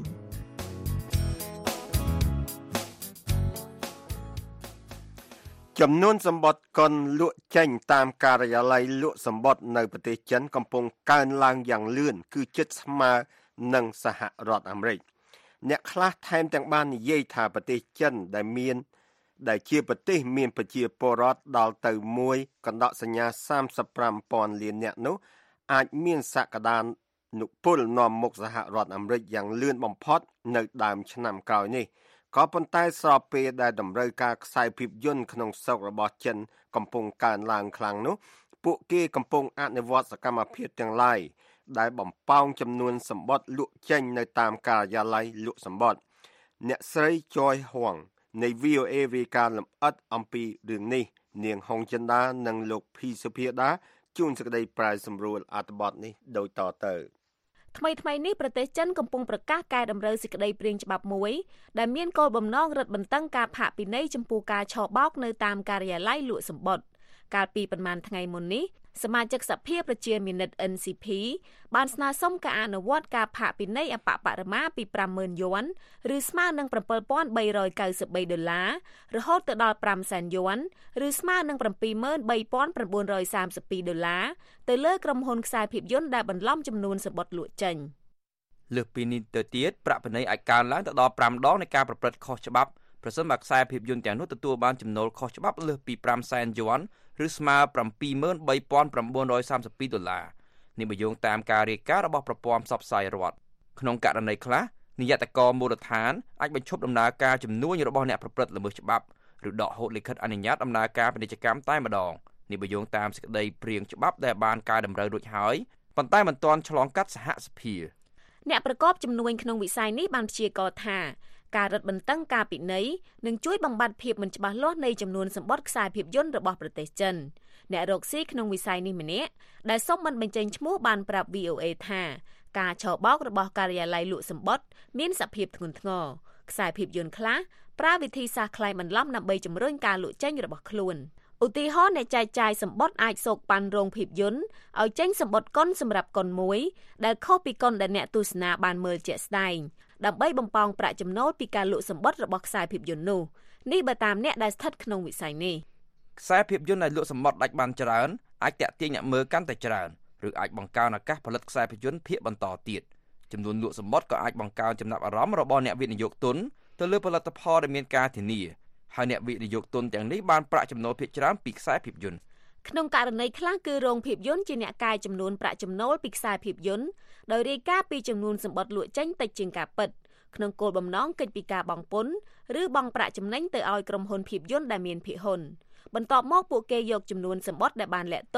C: ចំនួនសម្បត្តិកុនលក់ចេញតាមការិយាល័យលក់សម្បត្តិនៅប្រទេសចិនកំពុងកើនឡើងយ៉ាងលឿនគឺជិតស្មើនឹងសហរដ្ឋអាមេរិកអ្នកខ្លះថែមទាំងបាននិយាយថាប្រទេសចិនដែលមានដែលជាប្រទេសមានប្រជាពលរដ្ឋដល់ទៅមួយកណ្ដកសញ្ញាសាមសិបប្រាំពាន់លាននាក់នោះអាចមានសក្តានុពលនាំមុខសហរដ្ឋអាមេរិកយ៉ាងលឿនបំផុតនៅដើមឆ្នាំក្រោយនេះក៏ប៉ុន្តែស្របពេលដែលតម្រូវការខ្សែភាពយន្តក្នុងស្រុករបស់ចិនកំពុងកើនឡើងខ្លាំងនោះពួកគេកំពុងអនុវត្តសកម្មភាពទាំងឡាយដែលបំផោងចំនួនសម្បត្តិលក់ចេញនៅតាមការិយាល័យលក់សម្បត្តិអ្នកស្រី Joy Huang នៃ វី អូ เอ រាយការណ៍លម្អិតអំពីរឿងនេះនាងហុងចិន្តានិងលោកភីសុភាដាជួនសេចក្តីប្រាយសម្រួលអត្ថបទនេះដូចតទៅ
D: ថ្មីថ្មីនេះប្រទេសចិនកំពុងប្រកាសកែតម្រូវសេចក្តីព្រាងច្បាប់មួយដែលមានគោលបំណងរឹតបន្តឹងការផាកពិន័យចំពោះការឆបោកនៅតាមការិយាល័យលក់សម្បត្តិកាលពីប្រមាណថ្ងៃមុននេះសមាជិកសភាប្រជាមានិត เอ็น ซี พี បានស្នើសុំការអនុវត្តការផាកពិន័យអបបរមាពី ប្រាំម៉ឺន យួនឬស្មើនឹង bảy nghìn ba trăm chín mươi ba ដុល្លាររហូតទៅដល់ ប្រាំសែន យួនឬស្មើនឹង bảy mươi ba nghìn chín trăm ba mươi hai ដុល្លារទៅលើក្រុមហ៊ុនខ្សែភាពយន្តដែលបន្លំចំនួនសម្បត្តិលក់ចេញ
S: លើសពីនេះទៅទៀតប្រាក់ពិន័យអាចកើនឡើងទៅដល់ប្រាំដងនៃការប្រព្រឹត្តខុសច្បាប់ប្រសិនបើខ្សែភាពយន្តទាំងនោះទទួលបានចំណូលខុសច្បាប់លើសពី ប្រាំសែន យួនឬស្មើ bảy mươi ba nghìn chín trăm ba mươi hai ដុល្លារនេះបើយោងតាមការរាយការណ៍របស់ប្រព័ន្ធផ្សព្វផ្សាយរដ្ឋក្នុងករណីខ្លះនាយកតកមូលដ្ឋានអាចបញ្ឈប់ដំណើរការជំនួញរបស់អ្នកប្រព្រឹត្តល្មើសច្បាប់ឬដកហូតលិខិតអនុញ្ញាតដំណើរការពាណិជ្ជកម្មតែម្ដងនេះបើយោងតាមសេចក្តីព្រាងច្បាប់ដែលបានកែតម្រូវរួចហើយប៉ុន្តែមិនទាន់ឆ្លងកាត់សហសភា
D: អ្នកប្រកបជំនួញក្នុងវិស័យនេះបានព្យាករណ៍ថាការរឹតបន្តឹងការពិន័យនឹងជួយបំបត្តិភាពមិនច្បាស់លាស់នៃចំនួនសម្បត្តិខ្សែភាពយន្តរបស់ប្រទេសចិនអ្នករកស៊ីក្នុងវិស័យនេះម្នាក់ដែលសូមមិនបញ្ចេញឈ្មោះបានប្រាប់ វី អូ เอ ថាការឆបោករបស់ការិយាល័យលក់សម្បត្តិមានសភាពធ្ងន់ធ្ងរខ្សែភាពយន្តខ្លះប្រើវិធីសាស្ត្រក្លែងបន្លំដើម្បីជំរុញការលក់ចេញរបស់ខ្លួនឧទាហរណ៍អ្នកចែកចាយសម្បត្តិអាចសោកប៉ាន់រោងភាពយន្តឲ្យចេញសម្បត្តិកុនសម្រាប់កុនមួយដែលខុសពីកុនដែលអ្នកទស្សនាបានមើលជាក់ស្ដែងដើម្បីបំពងប្រាក់ចំណូលពីការលក់សម្បត្តិរបស់ខ្សែភាពយន្តនោះនេះបើតាមអ្នកដែលស្ថិតក្នុងវិស័យនេះ
S: ខ្សែភាពយន្តដែលលក់សម្បត្តិដាច់បានច្រើនអាចទាក់ទាញអ្នកមើលកាន់តែច្រើនឬអាចបង្កើនឱកាសផលិតខ្សែភាពយន្តភាគបន្តទៀតចំនួនលក់សម្បត្តិក៏អាចបង្កើនចំណាប់អារម្មណ៍របស់អ្នកវិនិយោគទុនទៅលើផលិតផលដែលមានការធានាហើយអ្នកវិនិយោគទុនទាំងនេះបានប្រាក់ចំណូលភាគច្រើនពីខ្សែភាពយន្ត
D: ក្នុងករណីខ្លះគឺរោងភាពយន្តជាអ្នកកែចំនួនប្រាក់ចំណូលពីខ្សែភាពយន្តដោយរាយការណ៍ពីចំនួនសម្បត្តិលក់ចេញតិចជាងការពិតក្នុងគោលបំណងគេចពីការបង់ពន្ធឬបង់ប្រាក់ចំណេញទៅឲ្យក្រុមហ៊ុនភាពយន្តដែលមានភាគហ៊ុនបន្ទាប់មកពួកគេយកចំនួនសម្បត្តិដែលបានលាក់ទុក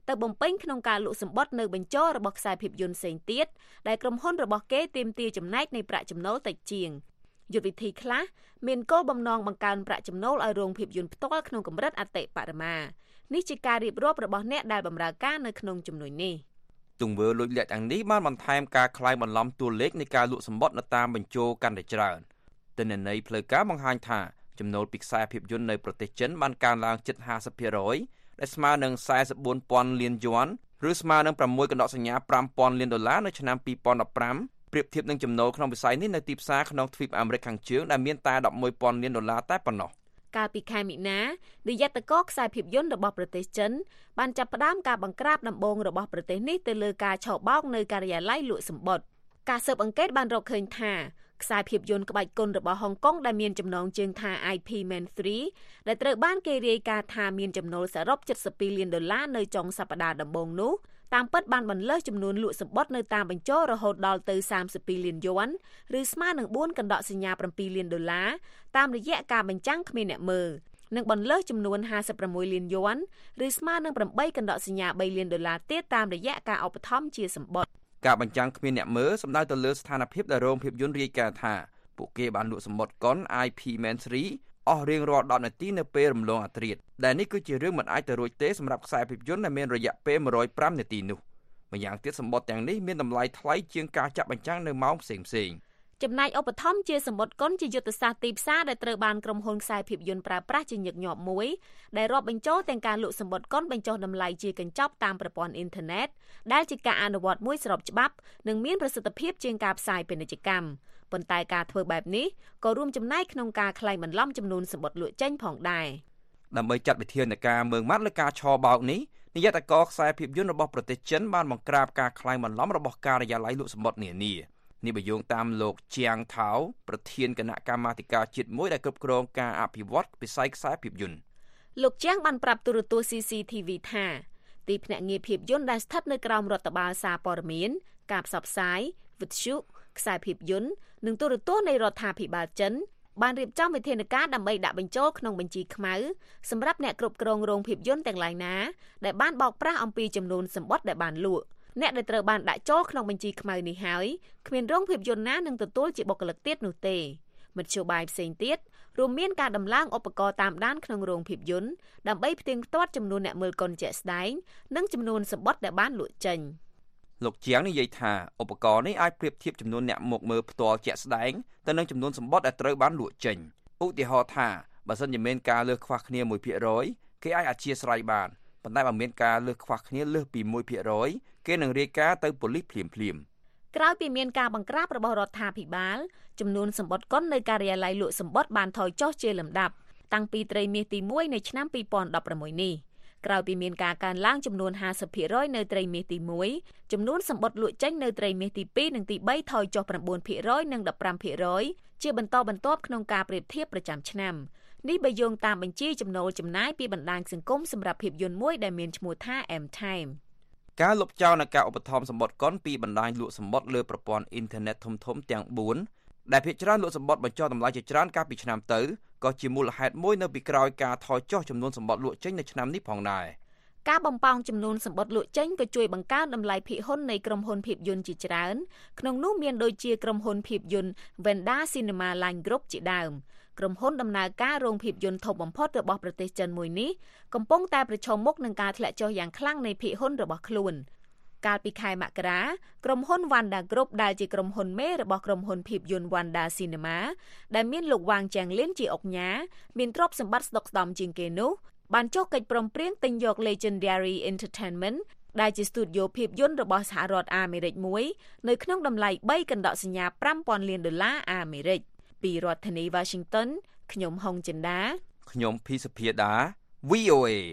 T: ទៅបំពេញក្នុងការលក់សម្បត្តិនៅបញ្ចររបស់ខ្សែភាពយន្តផ្សេងទៀតដែលក្រុមហ៊ុនរបស់គេទាមទារចំណែកនៃប្រាក់ចំណូលតិចជាងយុទ្ធវិធីខ្លះមានគោលបំណងបង្កើនប្រាក់ចំណូលឲ្យរោងភាពយន្តផ្ទាល់ក្នុងកម្រិតអតិបរមានេះជាការរៀបរាប់របស់អ្នកដែលបម្រើការនៅក្នុងជំនួយនេះ
S: ទង្វើលួចលាក់ទាំងនេះបានបន្ថែមការក្លែងបន្លំតួលេខនៃការលក់សម្បត្តិនៅតាមបញ្ជរកាន់តែច្រើនទិន្នន័យផ្លូវការបង្ហាញថាចំណូលពីខ្សែភាពយន្តនៅប្រទេសចិនបានកើនឡើងជិត ห้าสิบ% ដែលស្មើនឹង สี่สิบสี่พัน លានយួនឬស្មើនឹង 6 កណ្ដកសញ្ញា ห้าพัน លានដុល្លារនៅឆ្នាំ ยี่สิบสิบห้า ប្រៀបធៀបនឹងចំណូលក្នុងវិស័យនេះនៅទីផ្សារក្នុងទ្វីបអាមេរិកខាងជើងដែលមានតែ สิบเอ็ดพัน លានដុល្លារតែប៉ុណ្ណោះ
T: កាលពីខែមិនិនានាយកតកខ្សែភាពយន្តរបស់ប្រទេសចិនបានចាប់ផ្ដើមការបង្ក្រាបដំបូងរបស់ប្រទេសនេះទៅលើការឆបោកនៅការិយាល័យលក់សម្បត្តិការស៊ើបអង្កេតបានរកឃើញថាខ្សែភាពយន្តក្បាច់គុនរបស់ហុងកុងដែលមានចំណងជើងថា ไอ พี Man สาม ដែលត្រូវបានគេរាយការណ៍ថាមានចំណូលសរុប เจ็ดสิบสอง លានដុល្លារនៅចុងសប្តាហ៍ដំបូងនោះតាមពិតបានបន្លើសចំនួនលក់សម្បត្តិនៅតាមបញ្ចររហូតដល់ទៅ สามสิบสอง លានយួនឬស្មើនឹង bốn កណ្ដកសញ្ញា seven លានដុល្លារតាមរយៈការបញ្ចាំងគ្មានអ្នកមើលនិងបន្លើសចំនួន ห้าสิบหก លានយួនឬស្មើនឹង eight កណ្ដកសញ្ញា three លានដុល្លារទៀតតាមរយៈការឧបត្ថម្ភជាសម្បត្តិ
S: ការបញ្ចាំងគ្មានអ្នកមើលសំដៅទៅលើស្ថានភាពដែលរោងភាពយន្តរាយការណ៍ថាពួកគេបានលក់សម្បត្តិកុន ไอ พี Man สาม អស់រៀងរាល់ដប់នាទីនៅពេលរំលងអធ្រាត្រដែលនេះគឺជារឿងមិនអាចទៅរួចទេសម្រាប់ខ្សែភាពយន្តដែលមានរយៈពេលone hundred fiveនាទីនោះម្យ៉ាងទៀតសម្បត្តិទាំងនេះមានតម្លៃថ្លៃជាងការចាក់បញ្ចាំងនៅម៉ោងផ្សេងៗ
T: ចំណែកឧបត្ថម្ភជាសម្បត្តិកុនជាយុទ្ធសាស្ត្រទីផ្សារដែលត្រូវបានក្រុមហ៊ុនខ្សែភាពយន្តប្រើប្រាស់ជាញឹកញាប់មួយដែលរាប់បញ្ចូលទាំងការលក់សម្បត្តិកុនបញ្ចុះតម្លៃជាកញ្ចប់តាមប្រព័ន្ធអ៊ីនធឺណិតដែលជាការអនុវត្តមួយស្របច្បាប់និងមានប្រសិទ្ធភាពជាងការផ្សាយពាណិជ្ជកម្មប៉ុន្តែការធ្វើបែបនេះក៏រួមចំណែកក្នុងការក្លែងបន្លំចំនួនសម្បត្តិលក់ចេញផងដែរ
S: ដើម្បីចាត់វិធានការមើងម៉ាត់លើការឆបោកនេះនាយកតកខ្សែភាពយន្តរបស់ប្រទេសចិនបានបង្ក្រាបការក្លែងបន្លំរបស់ការិយាល័យលក់សម្បត្តិនានានេះបើយោងតាមលោកជាងថៅប្រធានគណៈកម្មាធិការជាតិមួយដែលគ្រប់គ្រងការអភិវឌ្ឍវិស័យខ្សែភាពយន្ត
T: លោកជាងបានប្រាប់ទូរទស្សន៍ ซี ซี ที វី ថាទីភ្នាក់ងារភាពយន្តដែលស្ថិតនៅក្រោមរដ្ឋបាលសារព័ត៌មានការផ្សព្វផ្សាយវិទ្យុខ្សែភាពយន្តនិងទូរទស្សន៍នៃរដ្ឋាភិបាលចិនបានរៀបចំវិធានការដើម្បីដាក់បញ្ចូលក្នុងបញ្ជីខ្មៅសម្រាប់អ្នកគ្រប់គ្រងរោងភាពយន្តទាំងឡាយណាដែលបានបោកប្រាស់អំពីចំនួនសម្បត្តិដែលបានលក់អ្នកដែលត្រូវបានដាក់ចូលក្នុងបញ្ជីខ្មៅនេះហើយគ្មានរោងភាពយន្តណានឹងទទួលជាបុគ្គលិកទៀតនោះទេមធ្យោបាយផ្សេងទៀតរួមមានការដំឡើងឧបករណ៍តាមដានក្នុងរោងភាពយន្តដើម្បីផ្ទៀងផ្ទាត់ចំនួនអ្នកមើលកុនជាក់ស្ដែងនិងចំនួនសម្បត្តិដែលបានលក់ចេញ
S: លោកជាងនិយាយថាឧបករណ៍នេះអាចប្រៀបធៀបចំនួនអ្នកមកមើលផ្ទាល់ជាក់ស្ដែងទៅនឹងចំនួនសម្បត្តិដែលត្រូវបានលក់ចេញឧទាហរណ៍ថាបើសិនជាមានការលើសខ្វះគ្នា one percent គេអាចអធ្យាស្រ័យបានប៉ុន្តែបើមានការលើសខ្វះគ្នាលើសពី one percent គេនឹងរាយការណ៍ទៅប៉ូលីសភ្លាមៗ
T: ក្រោយពីមានការបង្ក្រាបរបស់រដ្ឋាភិបាលចំនួនសម្បត្តិកុននៅការិយាល័យលក់សម្បត្តិបានថយចុះជាលំដាប់តាំងពីត្រីមាសទីoneនៃឆ្នាំtwo thousand sixteenនេះក្រោយពីមានការកើនឡើងចំនួន fifty percent នៅត្រីមាសទីoneចំនួនសម្បត្តិលក់ចេញនៅត្រីមាសទីtwoនិងទីthreeថយចុះnine percent និងfifteen percent ជាបន្តបន្ទាប់ក្នុងការប្រៀបធៀបប្រចាំឆ្នាំនេះបើយោងតាមបញ្ជីចំណូលចំណាយពីបណ្ដាញសង្គមសម្រាប់ភាពយន្តមួយដែលមានឈ្មោះថា M-Time
S: ការលុបចោលនៃការឧបត្ថម្ភសម្បត្តិកុនពីបណ្ដាញលក់សម្បត្តិលើប្រព័ន្ធអ៊ីនធឺណិតធំៗទាំងfourដែលភាគច្រើនលក់សម្បត្តិបញ្ចុះតម្លៃជាច្រើនកាលពីឆ្នាំទៅក៏ជាមូលហេតុមួយនៅពីក្រោយការថយចុះចំនួនសម្បត្តិលក់ចេញនៅឆ្នាំនេះផងដែរ
T: ការបំផង់ចំនួនសម្បត្តិលក់ចេញក៏ជួយបង្កើនតម្លៃភាគហ៊ុននៃក្រុមហ៊ុនភាពយន្តជាច្រើនក្នុងនោះមានដូចជាក្រុមហ៊ុនភាពយន្ត Vanda Cinema Line Group ជាដើមក្រុមហ៊ុនដំណើរការរោងភាពយន្តធំបំផុតរបស់ប្រទេសចិនមួយនេះកំពុងតែប្រឈមមុខនឹងការធ្លាក់ចុះយ៉ាងខ្លាំងនៃភាគហ៊ុនរបស់ខ្លួនកាលពីខែមករាក្រុមហ៊ុន Vanda Group ដែលជាក្រុមហ៊ុនមេរបស់ក្រុមហ៊ុនភាពយន្ត Vanda Cinema ដែលមានលោកវ៉ាងចាងលៀនជាអុកញ៉ាមានទ្រព្យសម្បត្តិស្តុកស្តម្ភជាងគេនោះបានចុះកិច្ចព្រមព្រៀងទិញយក Legendary Entertainment ដែលជាស្ទូឌីយោភាពយន្តរបស់សហរដ្ឋអាមេរិកមួយនៅក្នុងតម្លៃthreeកណ្ដកសញ្ញា five thousand លានដុល្លារអាមេរិកពីរដ្ឋធានី Washington ខ្ញុំហុងចិន្តា
S: ខ្ញុំភីសុភាដា វី អូ เอ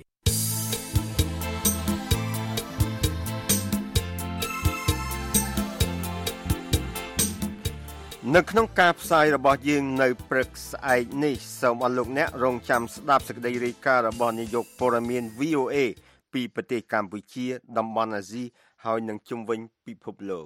C: នៅក្នុងការផ្សាយរបស់យើងនៅព្រឹកស្អែកនេះសូមអរលោកអ្នករងចាំស្ដាប់សេចក្តីរាយការណ៍របស់នាយកព័ត៌មាន វី អូ เอ ពីប្រទេសកម្ពុជាតំបន់អាស៊ីហើយនឹងជុំវិញពិភពលោក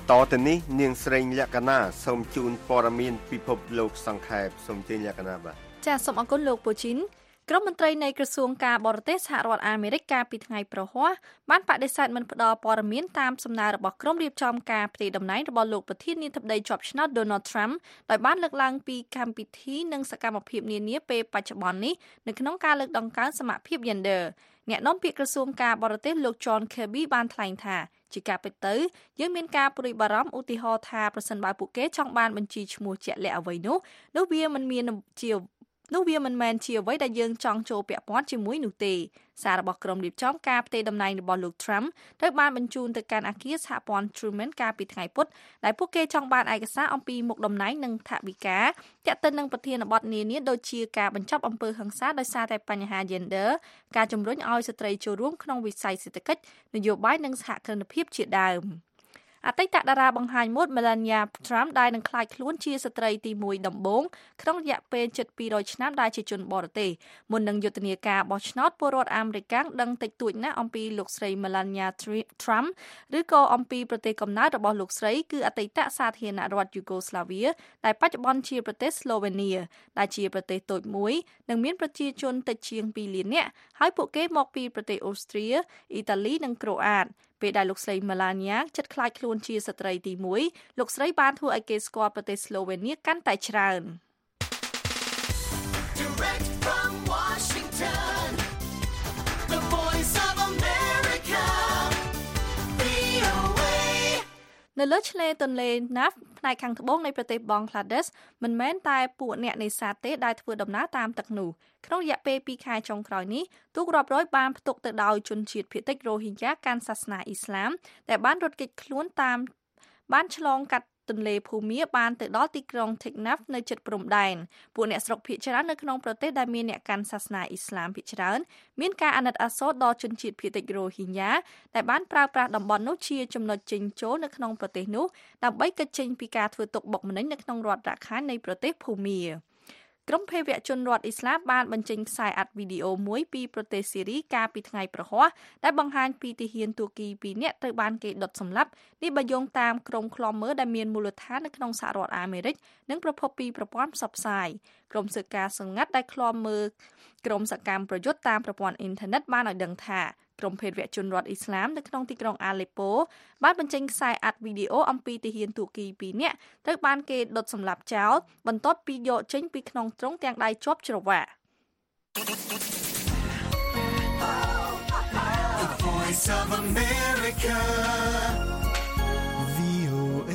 C: តទៅនេះនាងស្រីលក្ខណាសូមជូនព័ត៌មានពិភពលោកសង្ខេបសូមជើញលក្ខណាបាទ
D: ចាសសូមអរគុណលោកពូជីនក្រុមមន្ត្រីនៃក្រសួងការបរទេសសហរដ្ឋអាមេរិកកាលពីថ្ងៃប្រហ័សបានបដិសេធមិនផ្ដល់ព័ត៌មានតាមសំណើរបស់ក្រុមរៀបចំការផ្ទេរតំណែងរបស់លោកប្រធានាធិបតីជាប់ឆ្នោត Donald Trump ដោយបានលើកឡើងពីកម្មវិធីនិងសកម្មភាពនានាពេលបច្ចុប្បន្ននេះនៅក្នុងការលើកដង្កើងសមភាព Gender អ្នកនាំពាក្យក្រសួងការបរទេសលោក John Kirby បានថ្លែងថាជាការពិតទៅយើងមានការព្រួយបារម្ភឧទាហរណ៍ថាប្រសិនបើពួកគេចង់បានបញ្ជីឈ្មោះជាក់លាក់អ្វីនោះនោះវាមិនមានជានោះវាមិនមែនជាអ្វីដែលយើងចង់ចូលពាក់ព័ន្ធជាមួយនោះទេសាររបស់ក្រុមរៀបចំការផ្ទេរតំណែងរបស់លោក Trump ត្រូវបានបញ្ជូនទៅកាន់អគារសហព័ន្ធ Truman កាលពីថ្ងៃពុធដែលពួកគេចង់បានឯកសារអំពីមុខតំណែងនិងថវិកាទាក់ទិននឹងប្រធានបទនានាដូចជាការបញ្ចប់អំពើហិង្សាដោយសារតែបញ្ហា Gender ការជំរុញឲ្យស្ត្រីចូលរួមក្នុងវិស័យសេដ្ឋកិច្ចនយោបាយនិងសហគ្រិនភាពជាដើមអតីតតារាបង្ហាញម៉ូដ Melania Trump ដែលនឹងក្លាយខ្លួនជាស្ត្រីទីមួយដំបូងក្នុងរយៈពេលជិតពីររយឆ្នាំដែលជាជនបរទេសមុននឹងយុទ្ធនាការបោះឆ្នោតពលរដ្ឋអាមេរិកដឹងតិចតួចណាស់អំពីលោកស្រី Melania Trump ឬក៏អំពីប្រទេសកំណើតរបស់លោកស្រីគឺអតីតសាធារណរដ្ឋយូហ្គោស្លាវីដែលបច្ចុប្បន្នជាប្រទេសស្លូវេនៀដែលជាប្រទេសតូចមួយនិងមានប្រជាជនតិចជាងពីរលាននាក់ហើយពួកគេមកពីប្រទេសអូស្ត្រាអ៊ីតាលីនិងក្រូអាតពេលដែលលោកស្រី Melania ជិតខ្លាចខ្លួនជាស្ត្រីទីមួយលោកស្រីបានធ្វើឲ្យគេស្គាល់ប្រទេសស្លូវេនៀកាន់តែច្រើន
B: Direct from Washington The Voice of America វី អូ เอ
D: នៅលើឆ្នេរទន្លេ Naf ផ្នែកខាងត្បូងនៃប្រទេសបង់ក្លាដេសមិនមែនតែពួកអ្នកនេសាទទេដែលធ្វើដំណើរតាមទឹកនោះក្នុងរយៈពេលពីរខែចុងក្រោយនេះទូករាប់រយបានផ្ទុកទៅដោយជនជាតិភាគតិចរ៉ូហីញ៉ាកាន់សាសនាអ៊ីស្លាមដែលបានរត់គេចខ្លួនតាមបានឆ្លងកាត់ទន្លេភូមាបានទៅដល់ទីក្រុង Tiknaf នៅជិតព្រំដែនពួកអ្នកស្រុកភាគច្រើននៅក្នុងប្រទេសដែលមានអ្នកកាន់សាសនាអ៊ីស្លាមភាគច្រើនមានការអាណិតអាសូរដល់ជនជាតិភាគតិចរ៉ូហីញ៉ាដែលបានប្រើប្រាស់តំបន់នោះជាចំណុចចេញចូលនៅក្នុងប្រទេសនោះដើម្បីគេចចេញពីការធ្វើទុកបុកម្នេញនៅក្នុងរដ្ឋរ៉ាខាននៃប្រទេសភូមាក្រុមភេរវជនរដ្ឋអ៊ីស្លាមបានបញ្ចេញខ្សែអាត់វីដេអូមួយពីប្រទេសសេរីកាលពីថ្ងៃប្រហ័សដែលបង្ហាញពីទាហានទួរគីពីរនាក់ត្រូវបានគេដុតសម្លាប់នេះបើយោងតាមក្រុមឃ្លាំមើលដែលមានមូលដ្ឋាននៅក្នុងសហរដ្ឋអាមេរិកនិងប្រភពពីប្រព័ន្ធផ្សព្វផ្សាយក្រុមស៊ើបការសម្ងាត់ដែលឃ្លាំមើលក្រុមសកម្មប្រយុទ្ធតាមប្រព័ន្ធអ៊ីនធឺណិតបានឲ្យដឹងថាក្រុមភេរវជនរដ្ឋអ៊ីស្លាមនៅក្នុងទីក្រុងអាឡេប៉ូបានបញ្ចេញខ្សែអាត់វីដេអូអំពីទាហានទួរគីពីរនាក់ត្រូវបានគេដុតសម្លាប់ចោលបន្ទាប់ពីយកចេញពីក្នុងទ្រុងទាំងដៃជាប់ច្រវាក់
B: The Voice of America វី អូ เอ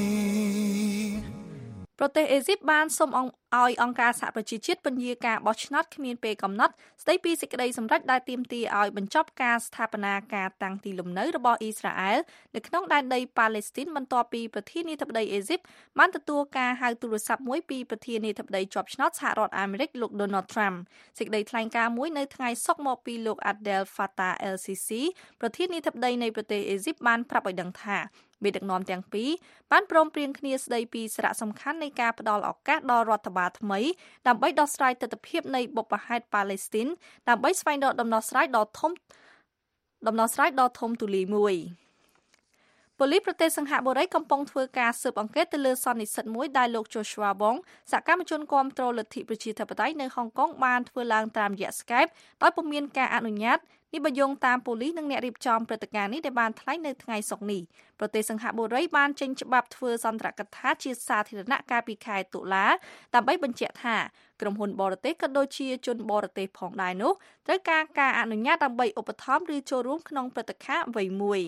D: ប្រទេសអេស៊ីបបានសូមឲ្យអង្គការសហប្រជាជាតិពន្យាការបោះឆ្នោតគ្មានពេលកំណត់ស្ដីពីសេចក្តីសម្រេចដែលទាមទារឲ្យបញ្ចប់ការស្ថាបនាការតាំងទីលំនៅរបស់អ៊ីស្រាអែលនៅក្នុងដែនដីប៉ាឡេស្ទីនបន្ទាប់ពីប្រធានាធិបតីអេស៊ីបបានទទួលការហៅទូរស័ព្ទមួយពីប្រធានាធិបតីជាប់ឆ្នោតសហរដ្ឋអាមេរិកលោក Donald Trump សេចក្តីថ្លែងការណ៍មួយនៅថ្ងៃសុក្រមកពីលោក Abdel Fattah el-Sisi ប្រធានាធិបតីនៃប្រទេសអេស៊ីបបានប្រាប់ឲ្យដឹងថាមេដឹកនាំទាំងពីរបានព្រមព្រៀងគ្នាស្ដីពីសារៈសំខាន់នៃការផ្ដល់ឱកាសដល់រដ្ឋបាលថ្មីដើម្បីដោះស្រាយទស្សនវិជ្ជានៃបុព្វហេតុប៉ាឡេស្ទីនដើម្បីស្វែងរកដំណោះស្រាយដ៏ធំដំណោះស្រាយដ៏ធំទូលាយមួយប៉ូលីសប្រទេសសិង្ហបុរីកំពុងធ្វើការស៊ើបអង្កេតទៅលើសន្និសីទមួយដែលលោក Joshua Wong សកម្មជនគាំទ្រលទ្ធិប្រជាធិបតេយ្យនៅហុងកុងបានធ្វើឡើងតាមរយៈ Skype ដោយពុំមានការអនុញ្ញាតនេះបើយោងតាមប៉ូលីសនិងអ្នករៀបចំព្រឹត្តិការណ៍នេះដែលបានថ្លែងនៅថ្ងៃសុក្រនេះប្រទេសសិង្ហបុរីបានចេញច្បាប់ធ្វើសន្ទរកថាជាសាធារណៈកាលពីខែតុលាដើម្បីបញ្ជាក់ថាក្រុមហ៊ុនបរទេសក៏ដូចជាជនបរទេសផងដែរនោះត្រូវការការអនុញ្ញាតដើម្បីឧបត្ថម្ភឬចូលរួមក្នុងព្រឹត្តិការណ៍អ្វីមួយ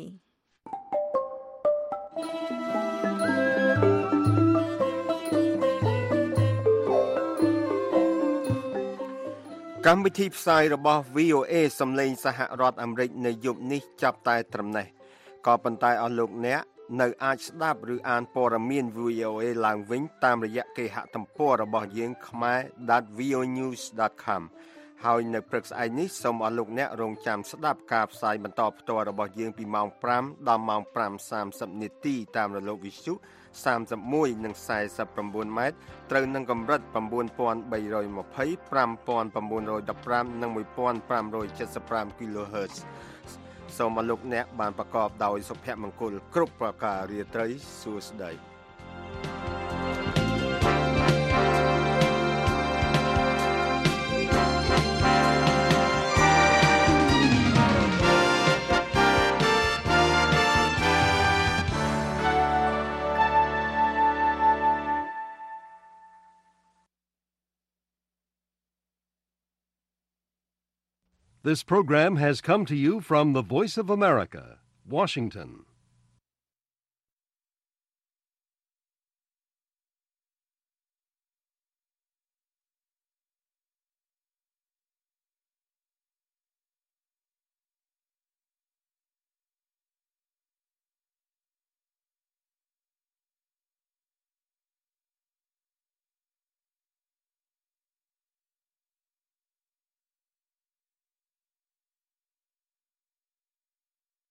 C: កម្មវិធីផ្សាយរបស់ វី អូ เอ សំឡេងសហរដ្ឋអាមេរិកនៅយប់នេះចាប់តែត្រឹមនេះក៏ប៉ុន្តែអស់លោកអ្នកនៅអាចស្ដាប់ឬអានព័ត៌មាន វី អូ เอ ឡើងវិញតាមរយៈគេហទំព័ររបស់យើងខ្មែរ ដត វី អូ ញូស ដត ខម ហើយនៅព្រឹកស្អែកនេះសូមអស់លោកអ្នករងចាំស្ដាប់ការផ្សាយបន្តផ្ទាល់របស់យើងពីម៉ោងប្រាំដល់ម៉ោងប្រាំសាមសិបនាទីតាមរលកវិទ្យុសាមសិបមួយនិងសែសិប៩ម៉ែត្រត្រូវនឹងកម្រិត៩បី២០ ៥៩១៥ និង១៥៧៥ គីឡូហឺតសូមឲ្យលោកអ្នកបានប្រកបដោយសុភមង្គលគ្រប់ប្រការរាត្រីសួស្តី
A: This program has come to you from the Voice of America, Washington.